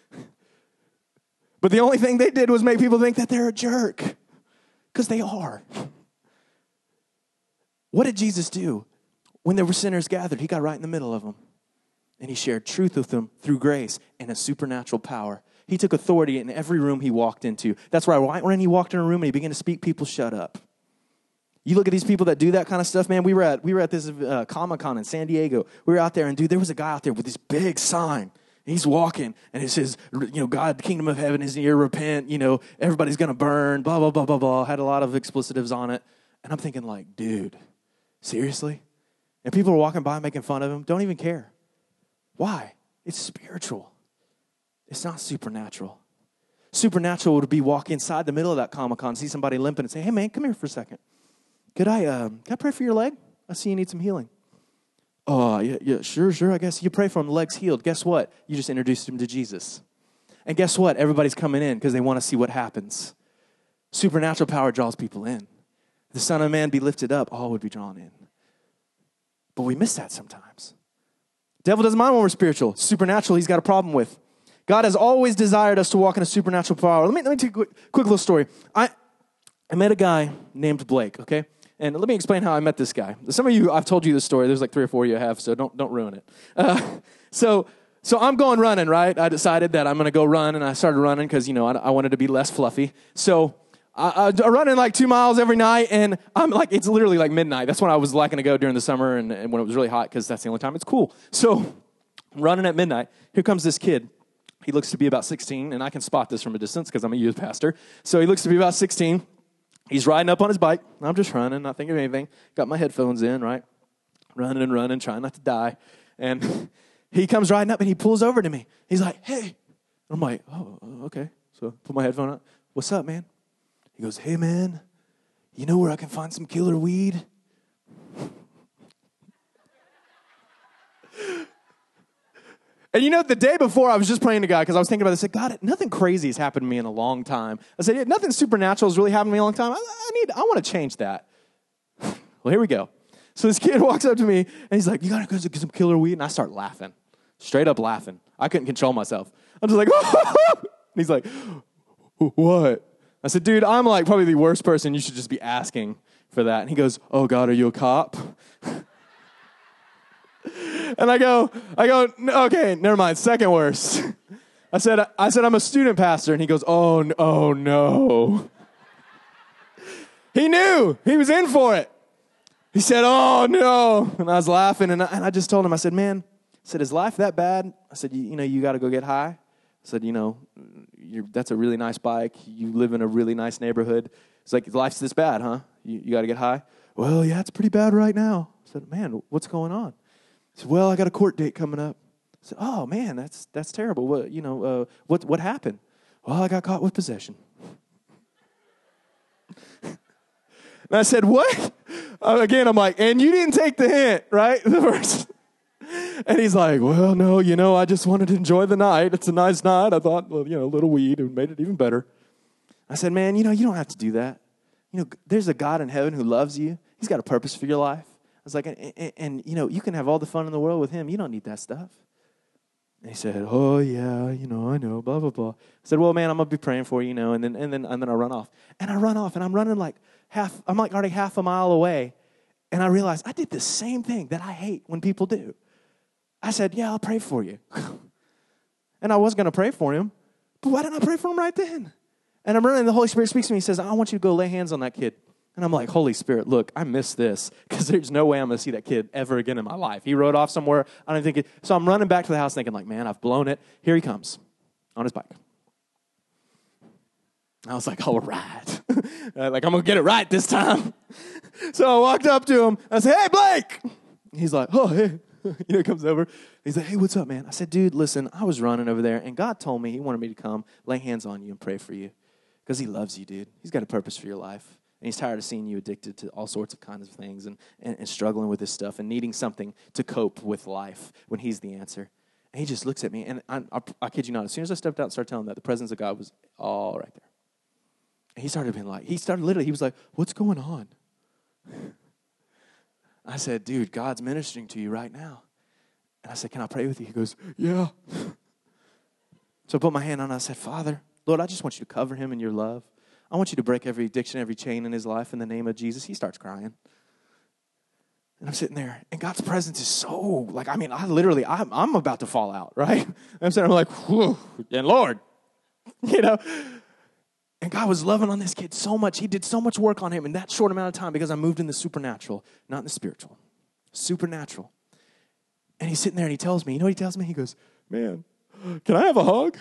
But the only thing they did was make people think that they're a jerk. Because they are. What did Jesus do? When there were sinners gathered, he got right in the middle of them. And he shared truth with them through grace and a supernatural power. He took authority in every room he walked into. That's why when he walked in a room and he began to speak, people shut up. You look at these people that do that kind of stuff, man. We were at we were at this uh, Comic-Con in San Diego. We were out there, and dude, there was a guy out there with this big sign. He's walking, and it says, you know, God, the kingdom of heaven is near, repent, you know, everybody's going to burn, blah, blah, blah, blah, blah. Had a lot of explicitives on it. And I'm thinking like, dude, seriously? And people are walking by making fun of him, don't even care. Why? It's spiritual. It's not supernatural. Supernatural would be walk inside the middle of that Comic-Con, see somebody limping and say, hey, man, come here for a second. Could I, uh, can I pray for your leg? I see you need some healing. Oh, yeah, yeah, sure, sure. I guess you pray for him, the leg's healed. Guess what? You just introduced him to Jesus. And guess what? Everybody's coming in because they want to see what happens. Supernatural power draws people in. If the Son of Man be lifted up, all would be drawn in. But we miss that sometimes. Devil doesn't mind when we're spiritual. Supernatural, he's got a problem with. God has always desired us to walk in a supernatural power. Let me, let me take a quick, quick little story. I, I met a guy named Blake, okay? And let me explain how I met this guy. Some of you, I've told you this story. There's like three or four of you have, so don't don't ruin it. Uh, so so I'm going running, right? I decided that I'm going to go run, and I started running because, you know, I, I wanted to be less fluffy. So I, I running like two miles every night, and I'm like, it's literally like midnight. That's when I was liking to go during the summer and, and when it was really hot because that's the only time it's cool. So I'm running at midnight. Here comes this kid. He looks to be about sixteen, and I can spot this from a distance because I'm a youth pastor. So he looks to be about sixteen. He's riding up on his bike. I'm just running, not thinking of anything. Got my headphones in, right? Running and running, trying not to die. And he comes riding up, and he pulls over to me. He's like, hey. I'm like, oh, okay. So put my headphone on. What's up, man? He goes, hey, man, you know where I can find some killer weed? And you know, the day before, I was just praying to God because I was thinking about this. I said, God, nothing crazy has happened to me in a long time. I said, yeah, nothing supernatural has really happened to me in a long time. I, I need, I want to change that. Well, here we go. So this kid walks up to me, and he's like, you got to go get some killer weed? And I start laughing, straight up laughing. I couldn't control myself. I'm just like, and he's like, what? I said, dude, I'm like probably the worst person. You should just be asking for that. And he goes, oh, God, are you a cop? And I go, I go, okay, never mind. Second worst. I said, I said, I'm a student pastor. And he goes, oh, oh no. He knew. He was in for it. He said, oh no. And I was laughing. And I, and I just told him, I said, man, I said, is life that bad? I said, you, you know, you got to go get high. I said, you know, you're, that's a really nice bike. You live in a really nice neighborhood. It's like, life's this bad, huh? You, you got to get high? Well, yeah, it's pretty bad right now. I said, man, what's going on? He said, well, I got a court date coming up. I said, oh, man, that's that's terrible. What, you know, uh, what what happened? Well, I got caught with possession. And I said, what? Uh, again, I'm like, and you didn't take the hint, right? The first. And he's like, well, no, you know, I just wanted to enjoy the night. It's a nice night. I thought, well, you know, a little weed and made it even better. I said, man, you know, you don't have to do that. You know, there's a God in heaven who loves you. He's got a purpose for your life. I was like, and, and, and, you know, you can have all the fun in the world with him. You don't need that stuff. And he said, oh, yeah, you know, I know, blah, blah, blah. I said, well, man, I'm going to be praying for you, you know, and then, and then, and then I run off. And I run off, and I'm running like half, I'm like already half a mile away. And I realized I did the same thing that I hate when people do. I said, yeah, I'll pray for you. And I was going to pray for him, but why didn't I pray for him right then? And I'm running, and the Holy Spirit speaks to me. He says, I want you to go lay hands on that kid. And I'm like, Holy Spirit, look, I missed this because there's no way I'm going to see that kid ever again in my life. He rode off somewhere. I don't think it. So I'm running back to the house thinking like, man, I've blown it. Here he comes on his bike. I was like, all right. Like, I'm going to get it right this time. So I walked up to him. I said, hey, Blake. He's like, oh, hey. You know, he comes over. He's like, hey, what's up, man? I said, dude, listen, I was running over there, and God told me he wanted me to come lay hands on you and pray for you because he loves you, dude. He's got a purpose for your life. And he's tired of seeing you addicted to all sorts of kinds of things and, and, and struggling with this stuff and needing something to cope with life when he's the answer. And he just looks at me, and I, I, I kid you not, as soon as I stepped out and started telling him that, the presence of God was all right there. And he started being like, he started literally, he was like, what's going on? I said, dude, God's ministering to you right now. And I said, can I pray with you? He goes, yeah. So I put my hand on it, and I said, Father, Lord, I just want you to cover him in your love. I want you to break every addiction, every chain in his life in the name of Jesus. He starts crying. And I'm sitting there, and God's presence is so, like, I mean, I literally, I'm, I'm about to fall out, right? I'm sitting there, I'm like, whoa, and Lord, you know. And God was loving on this kid so much. He did so much work on him in that short amount of time because I moved in the supernatural, not in the spiritual. Supernatural. And he's sitting there, and he tells me, you know what he tells me? He goes, man, can I have a hug?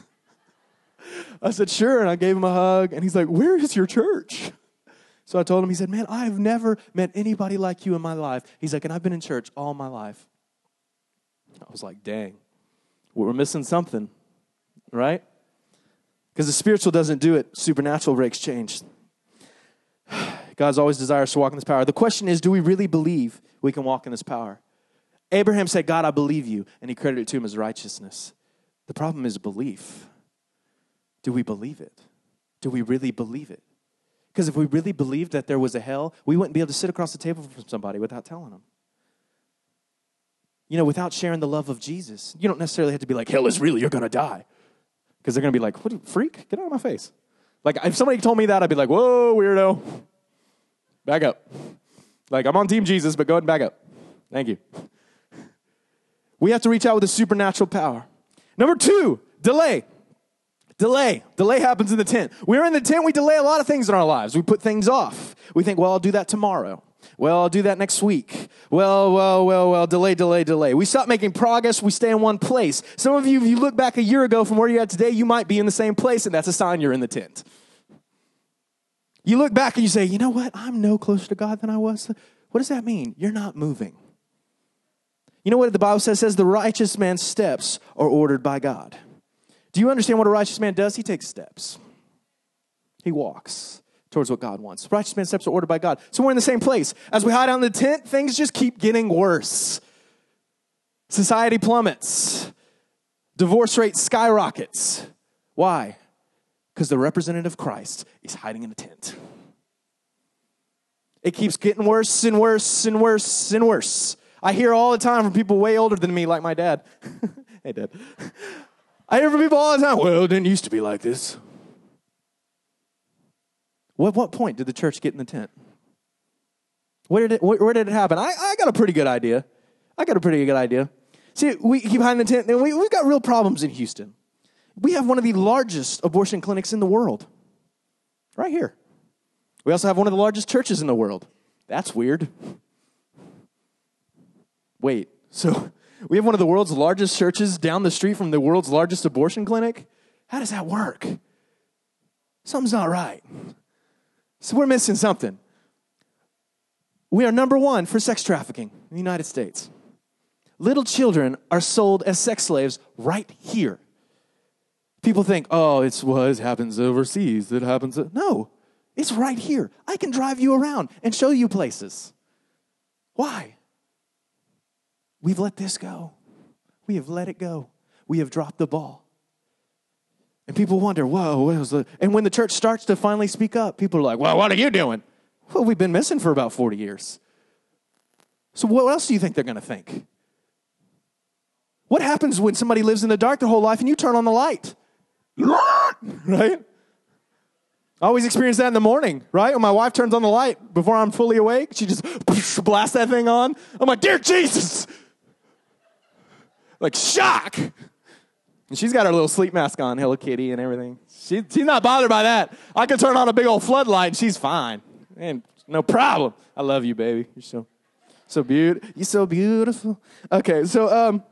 I said, sure, and I gave him a hug, and he's like, where is your church? So I told him, he said, man, I have never met anybody like you in my life. He's like, and I've been in church all my life. I was like, dang, we're missing something, right? Because the spiritual doesn't do it. Supernatural breaks change. God's always desires to walk in this power. The question is, do we really believe we can walk in this power? Abraham said, God, I believe you, and he credited it to him as righteousness. The problem is belief. Do we believe it? Do we really believe it? Because if we really believed that there was a hell, we wouldn't be able to sit across the table from somebody without telling them. You know, without sharing the love of Jesus. You don't necessarily have to be like, hell is real, you're going to die. Because they're going to be like, what, freak? Get out of my face. Like, if somebody told me that, I'd be like, whoa, weirdo. Back up. Like, I'm on Team Jesus, but go ahead and back up. Thank you. We have to reach out with a supernatural power. Number two, delay. Delay. Delay happens in the tent. We're in the tent, we delay a lot of things in our lives. We put things off. We think, well, I'll do that tomorrow. Well, I'll do that next week. Well, well, well, well, delay, delay, delay. We stop making progress. We stay in one place. Some of you, if you look back a year ago from where you're at today, you might be in the same place, and that's a sign you're in the tent. You look back and you say, you know what? I'm no closer to God than I was. What does that mean? You're not moving. You know what the Bible says? It says the righteous man's steps are ordered by God. Do you understand what a righteous man does? He takes steps. He walks towards what God wants. Righteous man's steps are ordered by God. So we're in the same place. As we hide out in the tent, things just keep getting worse. Society plummets. Divorce rate skyrockets. Why? Because the representative of Christ is hiding in a tent. It keeps getting worse and worse and worse and worse. I hear all the time from people way older than me, like my dad. Hey, Dad. I hear from people all the time, well, it didn't used to be like this. What, what point did the church get in the tent? Where did it, where, where did it happen? I, I got a pretty good idea. I got a pretty good idea. See, we keep hiding in the tent, and we, we've got real problems in Houston. We have one of the largest abortion clinics in the world. Right here. We also have one of the largest churches in the world. That's weird. Wait, so we have one of the world's largest churches down the street from the world's largest abortion clinic? How does that work? Something's not right. So we're missing something. We are number one for sex trafficking in the United States. Little children are sold as sex slaves right here. People think, oh, it's well, it happens overseas. It happens. No, it's right here. I can drive you around and show you places. Why? We've let this go. We have let it go. We have dropped the ball. And people wonder, whoa, what was the... And when the church starts to finally speak up, people are like, well, what are you doing? Well, we've been missing for about forty years. So what else do you think they're going to think? What happens when somebody lives in the dark their whole life and you turn on the light? Right? I always experience that in the morning, right? When my wife turns on the light before I'm fully awake, she just blasts that thing on. I'm like, dear Jesus. Like, shock. And she's got her little sleep mask on, Hello Kitty and everything. She, she's not bothered by that. I can turn on a big old floodlight and she's fine. And no problem. I love you, baby. You're so, so beautiful. You're so beautiful. Okay, so, um,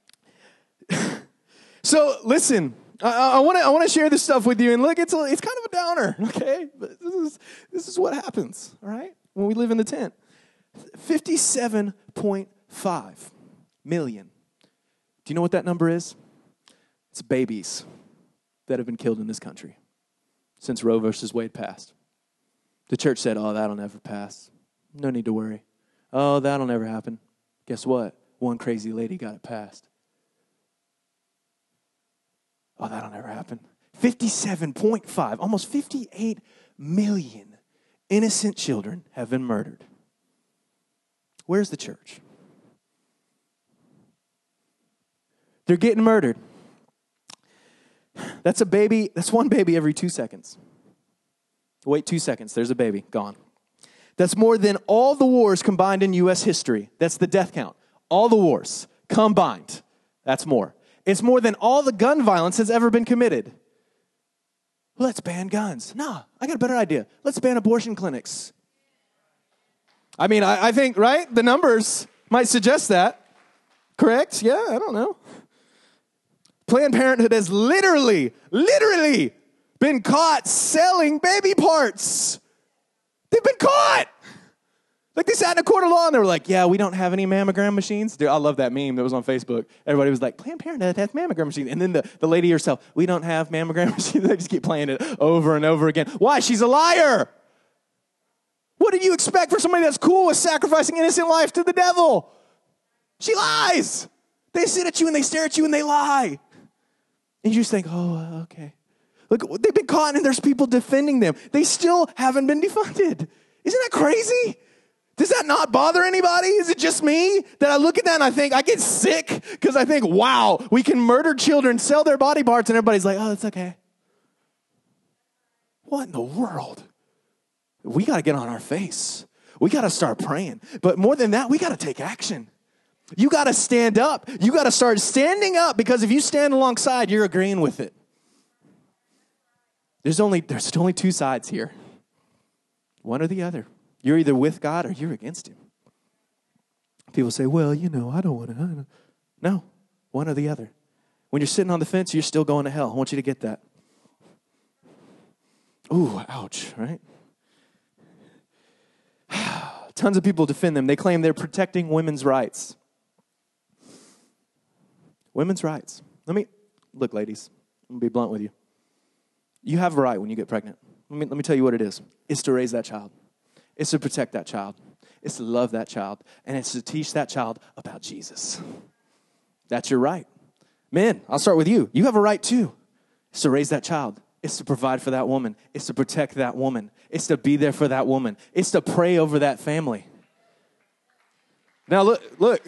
so listen. I want to I want to share this stuff with you, and look, it's a, it's kind of a downer, okay? But this is this is what happens, all right? When we live in the tent, fifty-seven point five million. Do you know what that number is? It's babies that have been killed in this country since Roe versus Wade passed. The church said, "Oh, that'll never pass. No need to worry. Oh, that'll never happen." Guess what? One crazy lady got it passed. Oh, that'll never happen. fifty-seven point five, almost fifty-eight million innocent children have been murdered. Where's the church? They're getting murdered. That's a baby, that's one baby every two seconds. Wait two seconds, there's a baby, gone. That's more than all the wars combined in U S history. That's the death count. All the wars combined. That's more. It's more than all the gun violence that's ever been committed. Let's ban guns. No, I got a better idea. Let's ban abortion clinics. I mean, I, I think, right? The numbers might suggest that. Correct? Yeah, I don't know. Planned Parenthood has literally, literally been caught selling baby parts. They've been caught. Like, they sat in a court of law and they were like, yeah, we don't have any mammogram machines. Dude, I love that meme that was on Facebook. Everybody was like, Planned Parenthood has mammogram machines. And then the, the lady herself, we don't have mammogram machines. They just keep playing it over and over again. Why? She's a liar. What do you expect from somebody that's cool with sacrificing innocent life to the devil? She lies. They sit at you and they stare at you and they lie. And you just think, oh, okay. Look, they've been caught and there's people defending them. They still haven't been defunded. Isn't that crazy? Does that not bother anybody? Is it just me that I look at that and I think, I get sick because I think, wow, we can murder children, sell their body parts, and everybody's like, oh, it's okay. What in the world? We got to get on our face. We got to start praying. But more than that, we got to take action. You got to stand up. You got to start standing up, because if you stand alongside, you're agreeing with it. There's only, there's only two sides here. One or the other. You're either with God or you're against him. People say, well, you know, I don't want to. No, one or the other. When you're sitting on the fence, you're still going to hell. I want you to get that. Ooh, ouch, right? Tons of people defend them. They claim they're protecting women's rights. Women's rights. Let me, look, ladies, I'm going to be blunt with you. You have a right when you get pregnant. Let me, let me tell you what it is. It's to raise that child. It's to protect that child. It's to love that child. And it's to teach that child about Jesus. That's your right. Men, I'll start with you. You have a right too. It's to raise that child. It's to provide for that woman. It's to protect that woman. It's to be there for that woman. It's to pray over that family. Now look, look.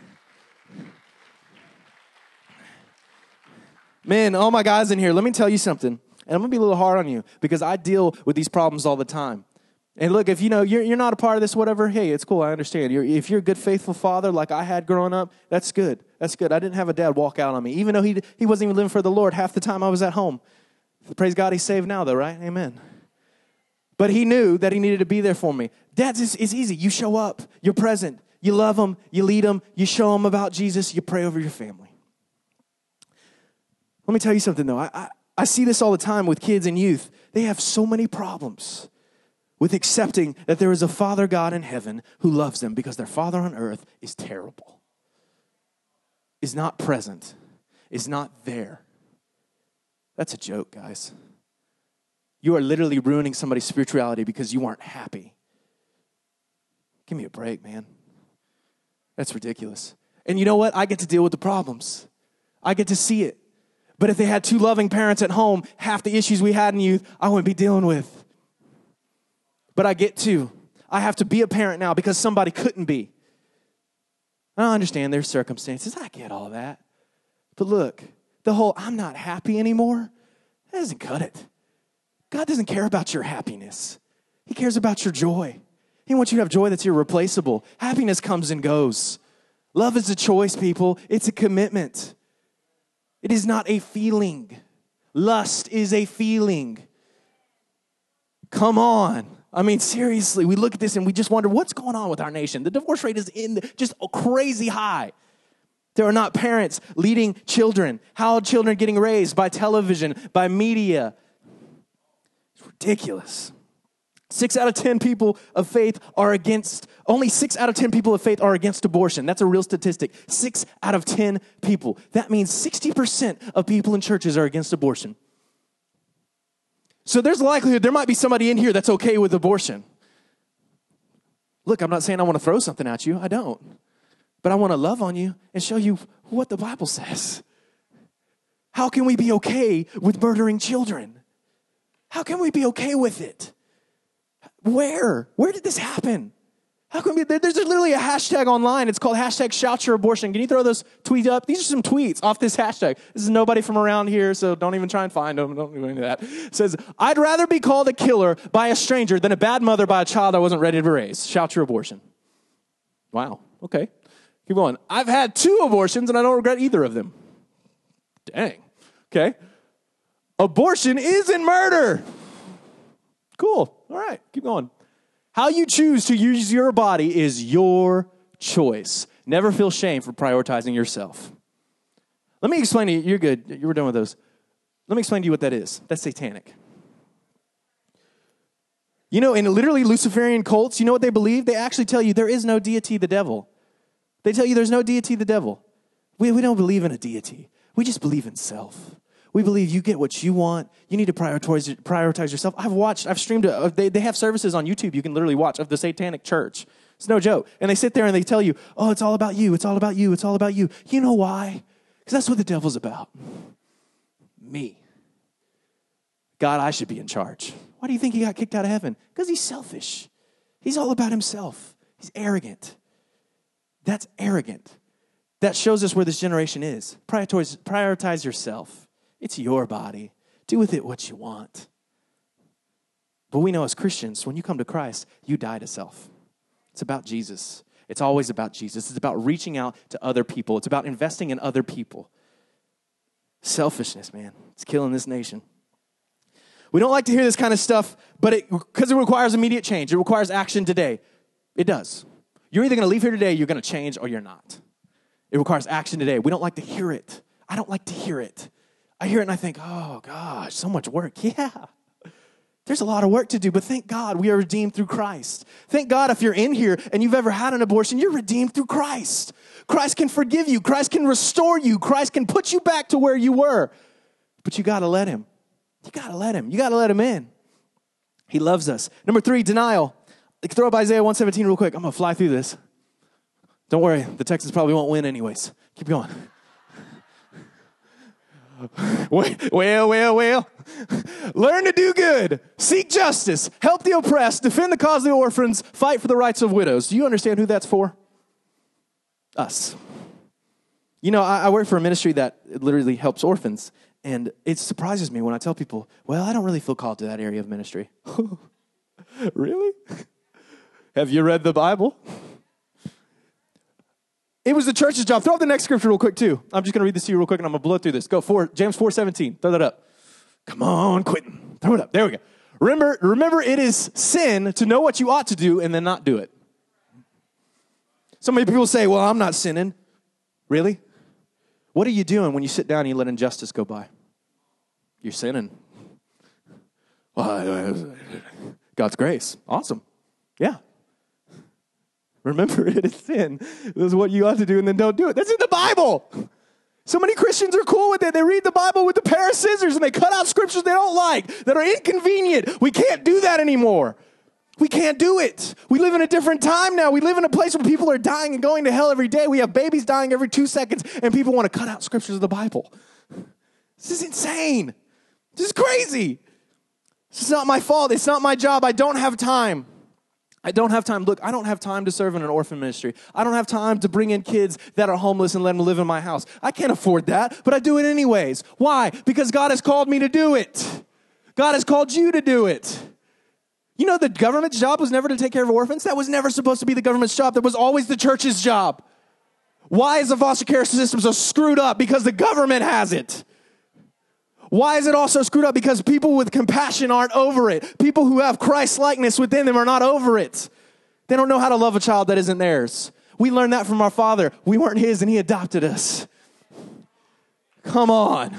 Men, all my guys in here, let me tell you something. And I'm going to be a little hard on you because I deal with these problems all the time. And look, if you know you're you're not a part of this, whatever, hey, it's cool. I understand. You're, if you're a good, faithful father like I had growing up, that's good. That's good. I didn't have a dad walk out on me, even though he he wasn't even living for the Lord half the time I was at home. Praise God, he's saved now, though, right? Amen. But he knew that he needed to be there for me. Dads, it's, it's easy. You show up. You're present. You love them. You lead them. You show them about Jesus. You pray over your family. Let me tell you something, though. I, I, I see this all the time with kids and youth. They have so many problems with accepting that there is a Father God in heaven who loves them because their father on earth is terrible, is not present, is not there. That's a joke, guys. You are literally ruining somebody's spirituality because you aren't happy. Give me a break, man. That's ridiculous. And you know what? I get to deal with the problems. I get to see it. But if they had two loving parents at home, half the issues we had in youth, I wouldn't be dealing with. But I get to. I have to be a parent now because somebody couldn't be. I understand there's circumstances. I get all that. But look, the whole I'm not happy anymore, that doesn't cut it. God doesn't care about your happiness. He cares about your joy. He wants you to have joy that's irreplaceable. Happiness comes and goes. Love is a choice, people. It's a commitment. It is not a feeling. Lust is a feeling. Come on. I mean, seriously, we look at this and we just wonder, what's going on with our nation? The divorce rate is in the, just crazy high. There are not parents leading children. How are children getting raised? By television, by media. It's ridiculous. Six out of ten people of faith are against, only six out of ten people of faith are against abortion. That's a real statistic. Six out of ten people. That means sixty percent of people in churches are against abortion. So there's a likelihood there might be somebody in here that's okay with abortion. Look, I'm not saying I want to throw something at you. I don't. But I want to love on you and show you what the Bible says. How can we be okay with murdering children? How can we be okay with it? Where? Where did this happen? How can we, there, there's literally a hashtag online. It's called hashtag shout your abortion. Can you throw those tweets up? These are some tweets off this hashtag. This is nobody from around here, so don't even try and find them. Don't do any of that. It says, I'd rather be called a killer by a stranger than a bad mother by a child I wasn't ready to raise. Shout your abortion. Wow. Okay. Keep going. I've had two abortions and I don't regret either of them. Dang. Okay. Abortion isn't murder. Cool. All right. Keep going. How you choose to use your body is your choice. Never feel shame for prioritizing yourself. Let me explain to you. You're good. You were done with those. Let me explain to you what that is. That's satanic. You know, in literally Luciferian cults, you know what they believe? They actually tell you there is no deity, the devil. They tell you there's no deity, the devil. We, we don't believe in a deity. We just believe in self. We believe you get what you want. You need to prioritize prioritize yourself. I've watched, I've streamed, a, they, they have services on YouTube you can literally watch of the Satanic Church. It's no joke. And they sit there and they tell you, oh, it's all about you. It's all about you. It's all about you. You know why? Because that's what the devil's about. Me. God, I should be in charge. Why do you think he got kicked out of heaven? Because he's selfish. He's all about himself. He's arrogant. That's arrogant. That shows us where this generation is. Prioritize, prioritize yourself. It's your body. Do with it what you want. But we know as Christians, when you come to Christ, you die to self. It's about Jesus. It's always about Jesus. It's about reaching out to other people. It's about investing in other people. Selfishness, man. It's killing this nation. We don't like to hear this kind of stuff, but it because it requires immediate change. It requires action today. It does. You're either going to leave here today, you're going to change, or you're not. It requires action today. We don't like to hear it. I don't like to hear it. I hear it and I think, oh, gosh, so much work. Yeah, there's a lot of work to do, but thank God we are redeemed through Christ. Thank God if you're in here and you've ever had an abortion, you're redeemed through Christ. Christ can forgive you. Christ can restore you. Christ can put you back to where you were, but you got to let him. You got to let him. You got to let him in. He loves us. Number three, denial. Throw up Isaiah one seventeen real quick. I'm going to fly through this. Don't worry. The Texans probably won't win anyways. Keep going. Well, well, well. Learn to do good. Seek justice. Help the oppressed. Defend the cause of the orphans. Fight for the rights of widows. Do you understand who that's for? Us. You know, I, I work for a ministry that literally helps orphans. And it surprises me when I tell people, well, I don't really feel called to that area of ministry. Really? Have you read the Bible? It was the church's job. Throw up the next scripture real quick, too. I'm just going to read this to you real quick, and I'm going to blow through this. Go, four, James four seventeen. Throw that up. Come on, Quentin. Throw it up. There we go. Remember, remember, it is sin to know what you ought to do and then not do it. So many people say, well, I'm not sinning. Really? What are you doing when you sit down and you let injustice go by? You're sinning. Well, God's grace. Awesome. Yeah. Remember, it is sin. This is what you ought to do and then don't do it. That's in the Bible. So many Christians are cool with it. They read the Bible with a pair of scissors and they cut out scriptures they don't like, that are inconvenient. We can't do that anymore. We can't do it. We live in a different time now. We live in a place where people are dying and going to hell every day. We have babies dying every two seconds, and people want to cut out scriptures of the Bible. This is insane. This is crazy. This is not my fault. It's not my job. I don't have time. I don't have time. Look, I don't have time to serve in an orphan ministry. I don't have time to bring in kids that are homeless and let them live in my house. I can't afford that, but I do it anyways. Why? Because God has called me to do it. God has called you to do it. You know, the government's job was never to take care of orphans. That was never supposed to be the government's job. That was always the church's job. Why is the foster care system so screwed up? Because the government has it. Why is it all so screwed up? Because people with compassion aren't over it. People who have Christ-likeness within them are not over it. They don't know how to love a child that isn't theirs. We learned that from our Father. We weren't His, and He adopted us. Come on.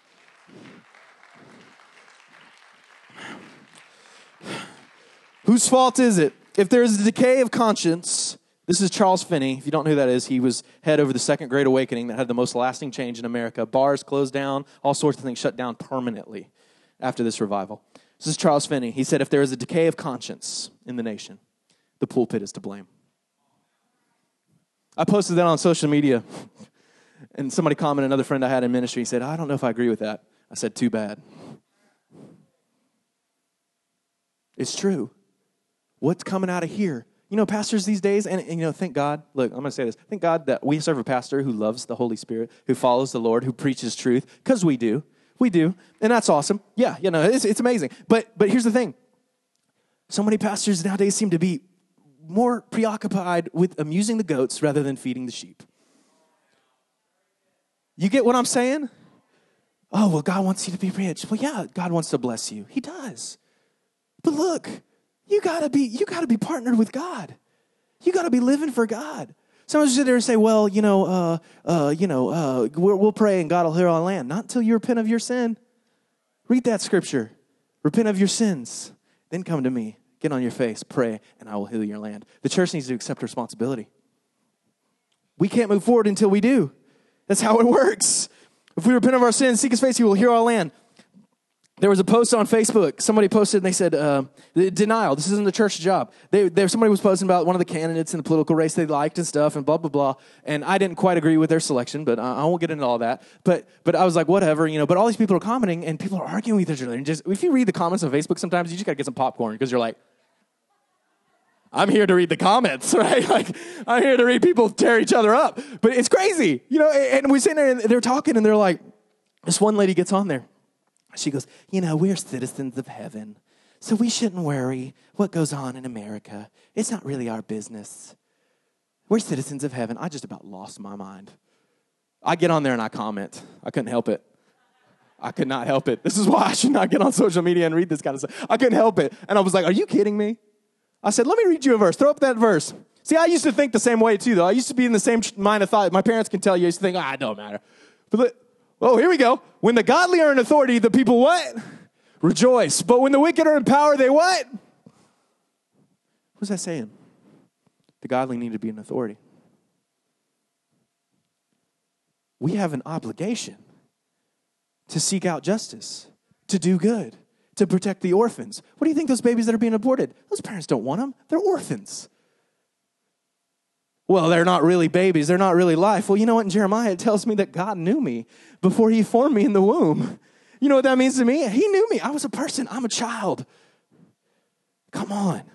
Whose fault is it? If there is a decay of conscience, this is Charles Finney. If you don't know who that is, he was head over the Second Great Awakening that had the most lasting change in America. Bars closed down, all sorts of things shut down permanently after this revival. This is Charles Finney. He said, if there is a decay of conscience in the nation, the pulpit is to blame. I posted that on social media, and somebody commented, another friend I had in ministry, he said, I don't know if I agree with that. I said, too bad. It's true. What's coming out of here? You know, pastors these days, and, and you know, thank God, look, I'm going to say this. Thank God that we serve a pastor who loves the Holy Spirit, who follows the Lord, who preaches truth, because we do. We do, and that's awesome. Yeah, you know, it's, it's amazing. But but here's the thing. So many pastors nowadays seem to be more preoccupied with amusing the goats rather than feeding the sheep. You get what I'm saying? Oh, well, God wants you to be rich. Well, yeah, God wants to bless you. He does. But look, you gotta be you gotta be partnered with God. You gotta be living for God. Sometimes you sit there and say, "Well, you know, uh, uh, you know, uh, we'll, we'll pray and God will hear our land." Not until you repent of your sin. Read that scripture. Repent of your sins, then come to me. Get on your face, pray, and I will heal your land. The church needs to accept responsibility. We can't move forward until we do. That's how it works. If we repent of our sins, seek His face, He will heal our land. There was a post on Facebook. Somebody posted and they said, uh, denial. This isn't the church's job. They, there, somebody was posting about one of the candidates in the political race they liked and stuff and blah, blah, blah. And I didn't quite agree with their selection, but I, I won't get into all that. But but I was like, whatever, you know. But all these people are commenting and people are arguing with each other. And just if you read the comments on Facebook sometimes, you just got to get some popcorn because you're like, I'm here to read the comments, right? Like, I'm here to read people tear each other up. But it's crazy, you know. And we're sitting there and they're talking and they're like, this one lady gets on there. She goes, you know, we're citizens of heaven, so we shouldn't worry what goes on in America. It's not really our business. We're citizens of heaven. I just about lost my mind. I get on there and I comment. I couldn't help it. I could not help it. This is why I should not get on social media and read this kind of stuff. I couldn't help it. And I was like, are you kidding me? I said, let me read you a verse. Throw up that verse. See, I used to think the same way too, though. I used to be in the same mind of thought. My parents can tell you. I used to think, ah, it don't matter. But look, oh, here we go. When the godly are in authority, the people what? Rejoice. But when the wicked are in power, they what? What's that saying? The godly need to be in authority. We have an obligation to seek out justice, to do good, to protect the orphans. What do you think those babies that are being aborted? Those parents don't want them. They're orphans. Well, they're not really babies. They're not really life. Well, you know what? In Jeremiah, it tells me that God knew me before He formed me in the womb. You know what that means to me? He knew me. I was a person. I'm a child. Come on.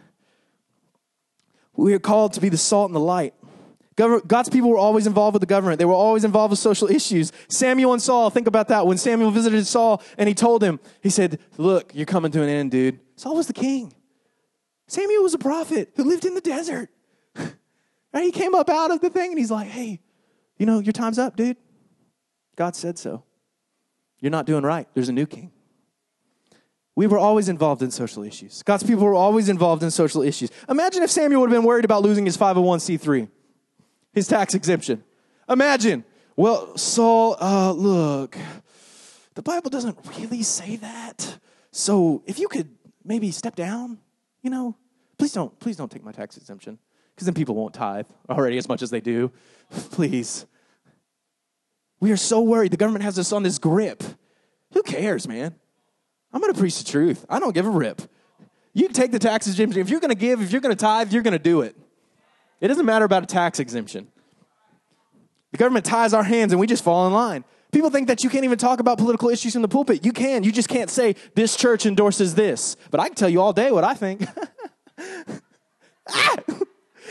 We are called to be the salt and the light. God's people were always involved with the government. They were always involved with social issues. Samuel and Saul, think about that. When Samuel visited Saul and he told him, he said, look, you're coming to an end, dude. Saul was the king. Samuel was a prophet who lived in the desert. Right? He came up out of the thing and he's like, hey, you know, your time's up, dude. God said so. You're not doing right. There's a new king. We were always involved in social issues. God's people were always involved in social issues. Imagine if Samuel would have been worried about losing his five oh one c three, his tax exemption. Imagine, well, Saul, uh, look, the Bible doesn't really say that. So if you could maybe step down, you know, please don't, please don't take my tax exemption. Because then people won't tithe already as much as they do. Please. We are so worried. The government has us on this grip. Who cares, man? I'm going to preach the truth. I don't give a rip. You can take the tax exemption. If you're going to give, if you're going to tithe, you're going to do it. It doesn't matter about a tax exemption. The government ties our hands and we just fall in line. People think that you can't even talk about political issues in the pulpit. You can. You just can't say, this church endorses this. But I can tell you all day what I think.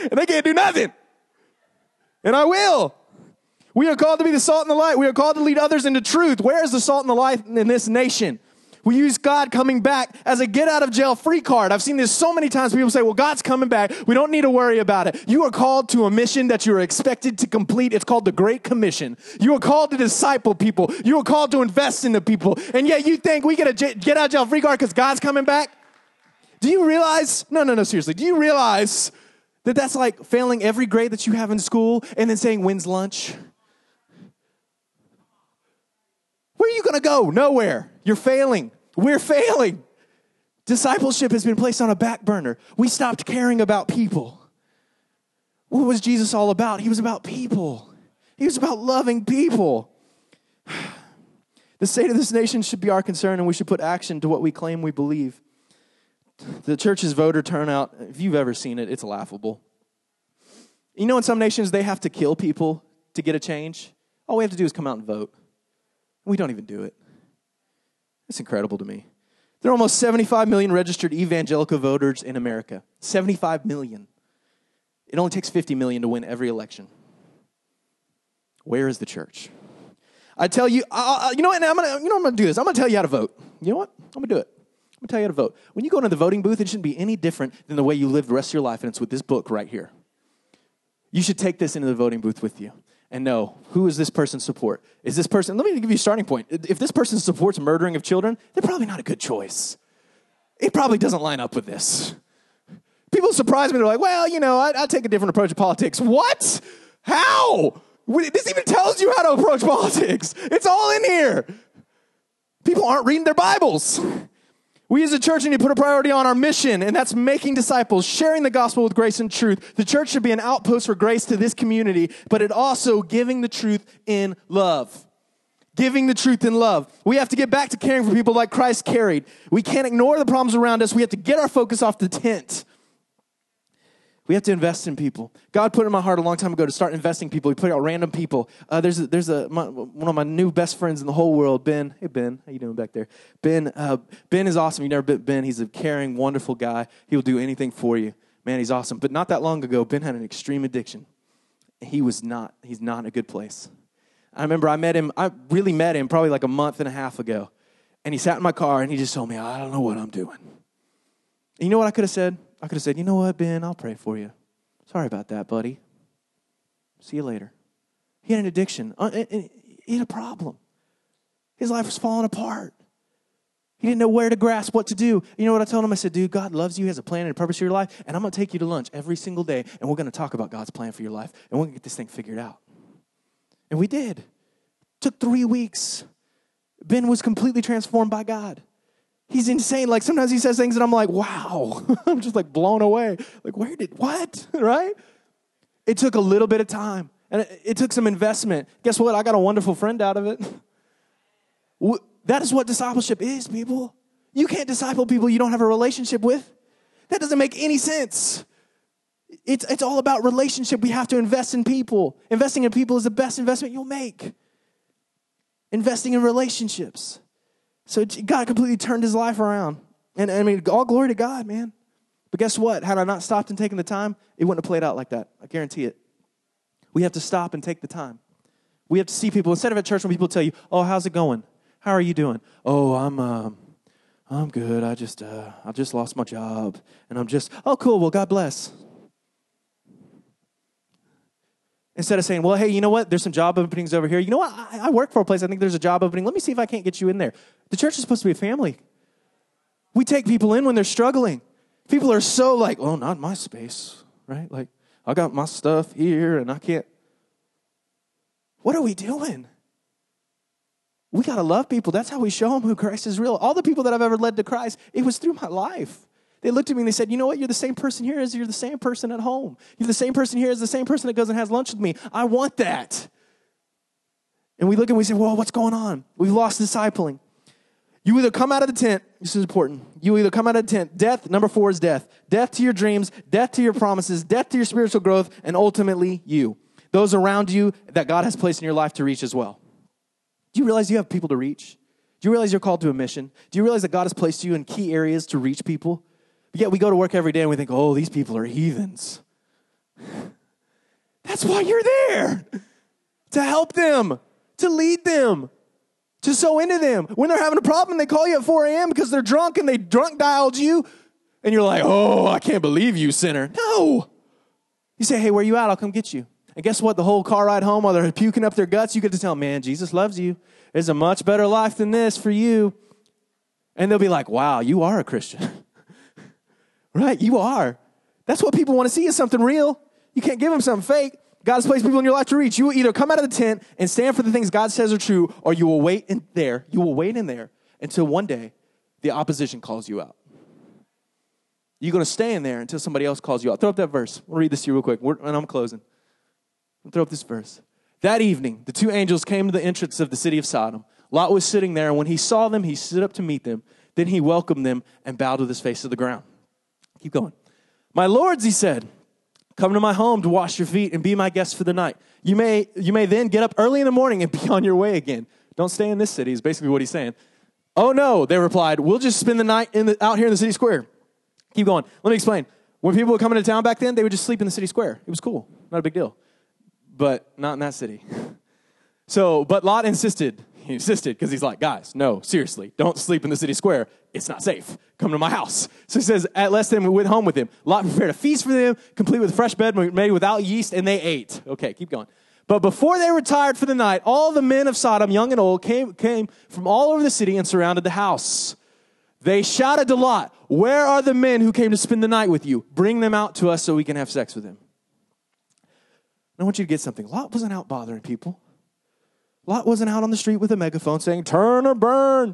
and they can't do nothing. And I will. We are called to be the salt and the light. We are called to lead others into truth. Where is the salt and the light in this nation? We use God coming back as a get out of jail free card. I've seen this so many times. People say, well, God's coming back. We don't need to worry about it. You are called to a mission that you are expected to complete. It's called the Great Commission. You are called to disciple people. You are called to invest in the people. And yet you think we get a j- get out of jail free card because God's coming back? Do you realize, no, no, no, seriously. Do you realize that that's like failing every grade that you have in school and then saying, when's lunch? Where are you going to go? Nowhere. You're failing. We're failing. Discipleship has been placed on a back burner. We stopped caring about people. What was Jesus all about? He was about people. He was about loving people. The state of this nation should be our concern, and we should put action to what we claim we believe. The church's voter turnout, if you've ever seen it, it's laughable. You know, in some nations, they have to kill people to get a change. All we have to do is come out and vote. We don't even do it. It's incredible to me. There are almost seventy-five million registered evangelical voters in America. seventy-five million. It only takes fifty million to win every election. Where is the church? I tell you, uh, you know what? I'm gonna, you know, I'm gonna do this. I'm gonna tell you how to vote. You know what? I'm gonna do it. I'm gonna tell you how to vote. When you go into the voting booth, it shouldn't be any different than the way you live the rest of your life, and it's with this book right here. You should take this into the voting booth with you. And know, who is this person support? Is this person, let me give you a starting point. If this person supports murdering of children, they're probably not a good choice. It probably doesn't line up with this. People surprise me. They're like, well, you know, I, I take a different approach to politics. What? How? This even tells you how to approach politics. It's all in here. People aren't reading their Bibles. We as a church need to put a priority on our mission, and that's making disciples, sharing the gospel with grace and truth. The church should be an outpost for grace to this community, but it also giving the truth in love. Giving the truth in love. We have to get back to caring for people like Christ carried. We can't ignore the problems around us. We have to get our focus off the tent. We have to invest in people. God put it in my heart a long time ago to start investing in people. He put out random people. Uh, there's a, there's a my, one of my new best friends in the whole world, Ben. Hey, Ben. How you doing back there? Ben uh, Ben is awesome. You never met Ben. He's a caring, wonderful guy. He will do anything for you. Man, he's awesome. But not that long ago, Ben had an extreme addiction. He was not, he's not in a good place. I remember I met him, I really met him probably like a month and a half ago. And he sat in my car and he just told me, I don't know what I'm doing. And you know what I could have said? I could have said, you know what, Ben, I'll pray for you. Sorry about that, buddy. See you later. He had an addiction. He had a problem. His life was falling apart. He didn't know where to grasp, what to do. You know what I told him? I said, dude, God loves you. He has a plan and a purpose for your life. And I'm going to take you to lunch every single day. And we're going to talk about God's plan for your life. And we're going to get this thing figured out. And we did. It took three weeks. Ben was completely transformed by God. He's insane. Like sometimes he says things and I'm like, wow. I'm just like blown away. Like where did, what? Right? It took a little bit of time. And it, it took some investment. Guess what? I got a wonderful friend out of it. That is what discipleship is, people. You can't disciple people you don't have a relationship with. That doesn't make any sense. It's, it's all about relationship. We have to invest in people. Investing in people is the best investment you'll make. Investing in relationships. So God completely turned his life around. And I mean, all glory to God, man. But guess what? Had I not stopped and taken the time, it wouldn't have played out like that. I guarantee it. We have to stop and take the time. We have to see people. Instead of at church when people tell you, oh, how's it going? How are you doing? Oh, I'm uh, I'm good. I just uh, I just lost my job. And I'm just, oh, cool. Well, God bless. Instead of saying, well, hey, you know what? There's some job openings over here. You know what? I, I work for a place. I think there's a job opening. Let me see if I can't get you in there. The church is supposed to be a family. We take people in when they're struggling. People are so like, oh, not my space, right? Like, I got my stuff here and I can't. What are we doing? We got to love people. That's how we show them who Christ is real. All the people that I've ever led to Christ, it was through my life. They looked at me and they said, you know what? You're the same person here as you're the same person at home. You're the same person here as the same person that goes and has lunch with me. I want that. And we look and we say, well, what's going on? We've lost discipling. You either come out of the tent. This is important. You either come out of the tent. Death, number four is death. Death to your dreams, death to your promises, death to your spiritual growth, and ultimately you. Those around you that God has placed in your life to reach as well. Do you realize you have people to reach? Do you realize you're called to a mission? Do you realize that God has placed you in key areas to reach people? But yet we go to work every day and we think, oh, these people are heathens. That's why you're there. To help them, to lead them, to sow into them. When they're having a problem, they call you at four a.m. because they're drunk and they drunk dialed you. And you're like, oh, I can't believe you, sinner. No. You say, hey, where you at? I'll come get you. And guess what? The whole car ride home while they're puking up their guts, you get to tell them, man, Jesus loves you. There's a much better life than this for you. And they'll be like, wow, you are a Christian. Right? You are. That's what people want to see is something real. You can't give them something fake. God's placed people in your life to reach. You will either come out of the tent and stand for the things God says are true, or you will wait in there. You will wait in there until one day the opposition calls you out. You're going to stay in there until somebody else calls you out. Throw up that verse. We'll read this to you real quick, We're, and I'm closing. I'll throw up this verse. That evening, the two angels came to the entrance of the city of Sodom. Lot was sitting there, and when he saw them, he stood up to meet them. Then he welcomed them and bowed with his face to the ground. Keep going. My lords, he said, come to my home to wash your feet and be my guests for the night. You may, you may then get up early in the morning and be on your way again. Don't stay in this city is basically what he's saying. Oh, no, they replied. We'll just spend the night in the, out here in the city square. Keep going. Let me explain. When people would come into town back then, they would just sleep in the city square. It was cool. Not a big deal. But not in that city. So, but Lot insisted. He insisted because he's like, guys, no, seriously, don't sleep in the city square. It's not safe. Come to my house. So he says, at less than we went home with him. Lot prepared a feast for them, complete with fresh bread made without yeast, and they ate. Okay, keep going. But before they retired for the night, all the men of Sodom, young and old, came, came from all over the city and surrounded the house. They shouted to Lot, where are the men who came to spend the night with you? Bring them out to us so we can have sex with them. I want you to get something. Lot wasn't out bothering people. Lot wasn't out on the street with a megaphone saying, turn or burn.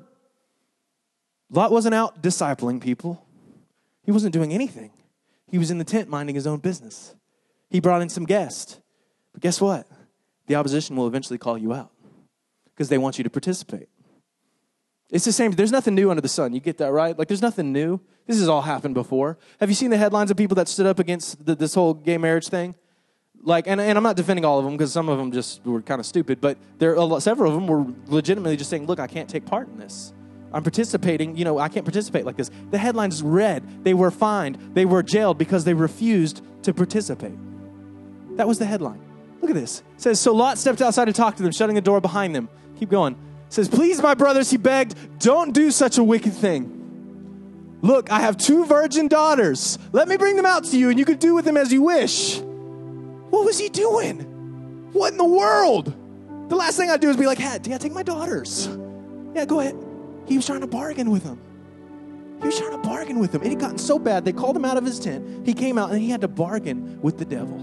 Lot wasn't out discipling people. He wasn't doing anything. He was in the tent minding his own business. He brought in some guests. But guess what? The opposition will eventually call you out because they want you to participate. It's the same. There's nothing new under the sun. You get that, right? Like, there's nothing new. This has all happened before. Have you seen the headlines of people that stood up against the, this whole gay marriage thing? Like, and, and I'm not defending all of them because some of them just were kind of stupid, but there are several of them were legitimately just saying, look, I can't take part in this. I'm participating. You know, I can't participate like this. The headlines read, they were fined, they were jailed because they refused to participate. That was the headline. Look at this. It says, so Lot stepped outside to talk to them, shutting the door behind them. Keep going. It says, please, my brothers, he begged, don't do such a wicked thing. Look, I have two virgin daughters. Let me bring them out to you, and you can do with them as you wish. What was he doing? What in the world? The last thing I'd do is be like, hey, yeah, take my daughters. Yeah, go ahead. He was trying to bargain with them. He was trying to bargain with them. It had gotten so bad, they called him out of his tent. He came out, and he had to bargain with the devil.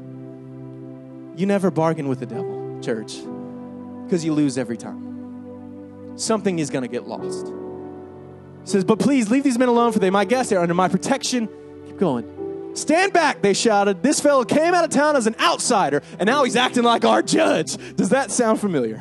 You never bargain with the devil, church, because you lose every time. Something is going to get lost. It says, but please leave these men alone, for they my guests. They're under my protection. Keep going. Stand back, they shouted. This fellow came out of town as an outsider, and now he's acting like our judge. Does that sound familiar?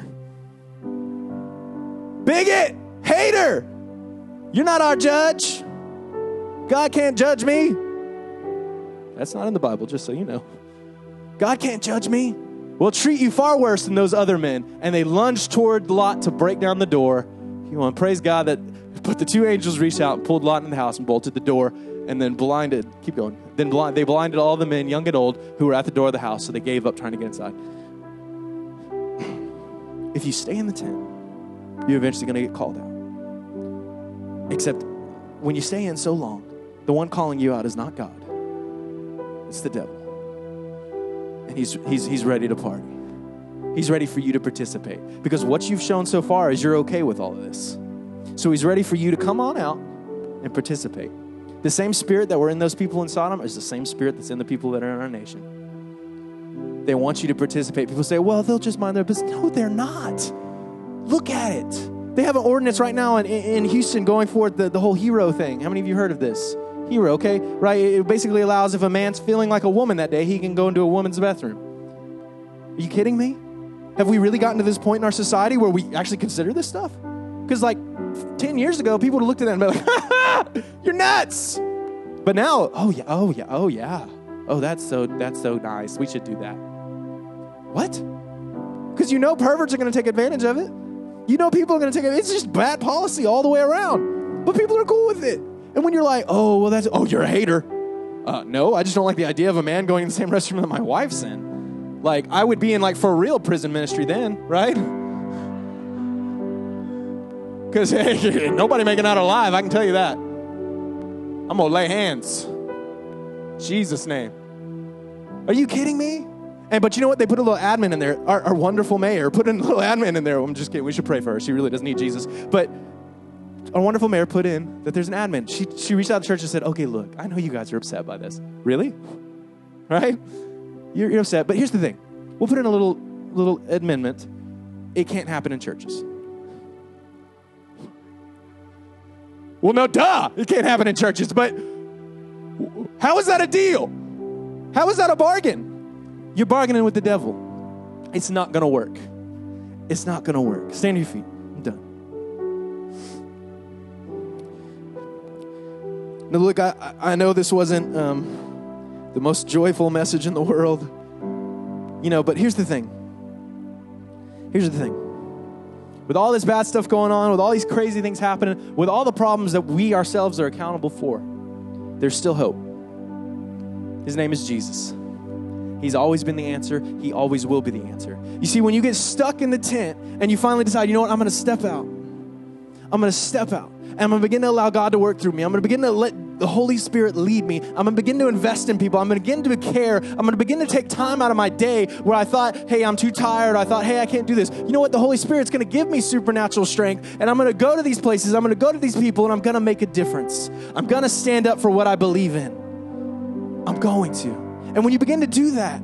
Bigot, hater, you're not our judge. God can't judge me. That's not in the Bible, just so you know. God can't judge me. We'll treat you far worse than those other men. And they lunged toward Lot to break down the door. You know, and praise God that but the two angels reached out and pulled Lot in the house and bolted the door. And then blinded, keep going. Then blind, they blinded all the men, young and old, who were at the door of the house, so they gave up trying to get inside. If you stay in the tent, you're eventually going to get called out. Except when you stay in so long, the one calling you out is not God. It's the devil. And he's he's he's ready to party. He's ready for you to participate. Because what you've shown so far is you're okay with all of this. So he's ready for you to come on out and participate. The same spirit that were in those people in Sodom is the same spirit that's in the people that are in our nation. They want you to participate. People say, well, they'll just mind their business. No, they're not. Look at it. They have an ordinance right now in, in Houston going forward, the, the whole HERO thing. How many of you heard of this? HERO, okay? Right? It basically allows if a man's feeling like a woman that day, he can go into a woman's bathroom. Are you kidding me? Have we really gotten to this point in our society where we actually consider this stuff? Because like ten years ago, people would have looked at that and be like, ha ha, you're nuts. But now, oh yeah, oh yeah, oh yeah. Oh, that's so, that's so nice. We should do that. What? Because you know perverts are going to take advantage of it. You know people are going to take it. It's just bad policy all the way around. But people are cool with it. And when you're like, oh, well, that's, oh, you're a hater. Uh, no, I just don't like the idea of a man going in the same restroom that my wife's in. Like, I would be in, like, for real prison ministry then, right? Because, hey, nobody making out alive, I can tell you that. I'm going to lay hands. Jesus' name. Are you kidding me? And but you know what? They put a little admin in there. Our, our wonderful mayor put in a little admin in there. I'm just kidding. We should pray for her. She really doesn't need Jesus. But our wonderful mayor put in that there's an admin. She she reached out to the church and said, okay, look, I know you guys are upset by this. Really? Right? You're, you're upset. But here's the thing. We'll put in a little little amendment. It can't happen in churches. Well, no, duh. It can't happen in churches. But how is that a deal? How is that a bargain? You're bargaining with the devil. It's not going to work. It's not going to work. Stand on your feet. I'm done. Now, look, I, I know this wasn't um, the most joyful message in the world, you know, but here's the thing. Here's the thing. With all this bad stuff going on, with all these crazy things happening, with all the problems that we ourselves are accountable for, there's still hope. His name is Jesus. He's always been the answer. He always will be the answer. You see, when you get stuck in the tent and you finally decide, you know what, I'm going to step out. I'm going to step out. And I'm going to begin to allow God to work through me. I'm going to begin to let the Holy Spirit lead me. I'm going to begin to invest in people. I'm going to begin to care. I'm going to begin to take time out of my day where I thought, hey, I'm too tired. I thought, hey, I can't do this. You know what? The Holy Spirit's going to give me supernatural strength. And I'm going to go to these places. I'm going to go to these people and I'm going to make a difference. I'm going to stand up for what I believe in. I'm going to. And when you begin to do that,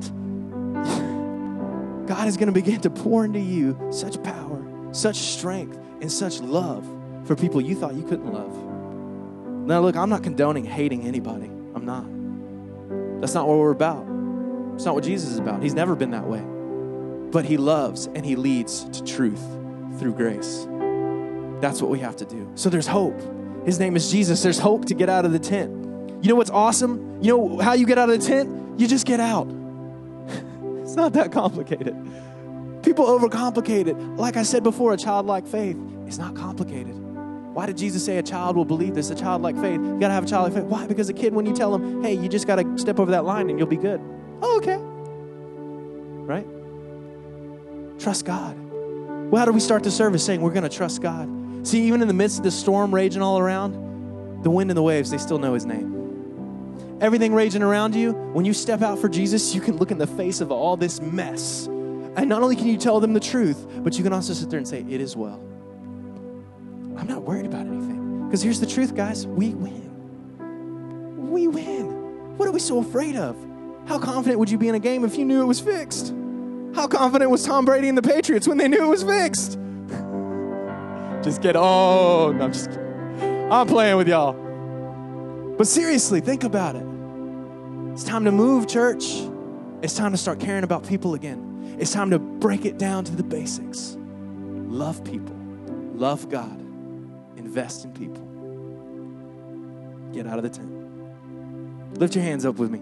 God is going to begin to pour into you such power, such strength, and such love for people you thought you couldn't love. Now, look, I'm not condoning hating anybody. I'm not. That's not what we're about. It's not what Jesus is about. He's never been that way. But he loves and he leads to truth through grace. That's what we have to do. So there's hope. His name is Jesus. There's hope to get out of the tent. You know what's awesome? You know how you get out of the tent? You just get out. It's not that complicated. People overcomplicate it. Like I said before, a childlike faith is not complicated. Why did Jesus say a child will believe this? A childlike faith. You got to have a childlike faith. Why? Because a kid, when you tell them, hey, you just got to step over that line and you'll be good. Oh, okay. Right? Trust God. Well, how do we start the service? Saying we're going to trust God. See, even in the midst of the storm raging all around, the wind and the waves, they still know his name. Everything raging around you, when you step out for Jesus, you can look in the face of all this mess. And not only can you tell them the truth, but you can also sit there and say, it is well. I'm not worried about anything. Because here's the truth, guys. We win. We win. What are we so afraid of? How confident would you be in a game if you knew it was fixed? How confident was Tom Brady and the Patriots when they knew it was fixed? Just get, oh, no, I'm just kidding. I'm playing with y'all. But seriously, think about it. It's time to move, church. It's time to start caring about people again. It's time to break it down to the basics. Love people. Love God. Invest in people. Get out of the tent. Lift your hands up with me.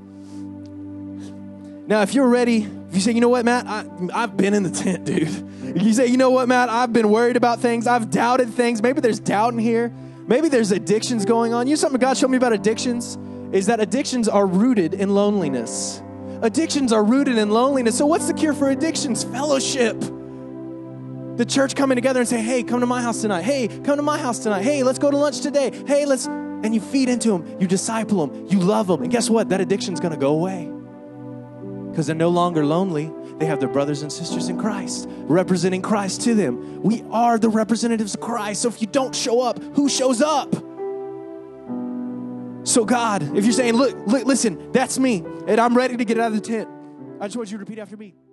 Now, if you're ready, if you say, you know what, Matt, I, I've been in the tent, dude. If you say, you know what, Matt, I've been worried about things. I've doubted things. Maybe there's doubt in here. Maybe there's addictions going on. You know something God showed me about addictions? Is that addictions are rooted in loneliness. Addictions are rooted in loneliness. So what's the cure for addictions? Fellowship. The church coming together and say, hey, come to my house tonight. Hey, come to my house tonight. Hey, let's go to lunch today. Hey, let's, and you feed into them. You disciple them. You love them. And guess what? That addiction's going to go away. Because they're no longer lonely. They have their brothers and sisters in Christ, representing Christ to them. We are the representatives of Christ. So if you don't show up, who shows up? So God, if you're saying, look, look, listen, that's me, and I'm ready to get out of the tent, I just want you to repeat after me.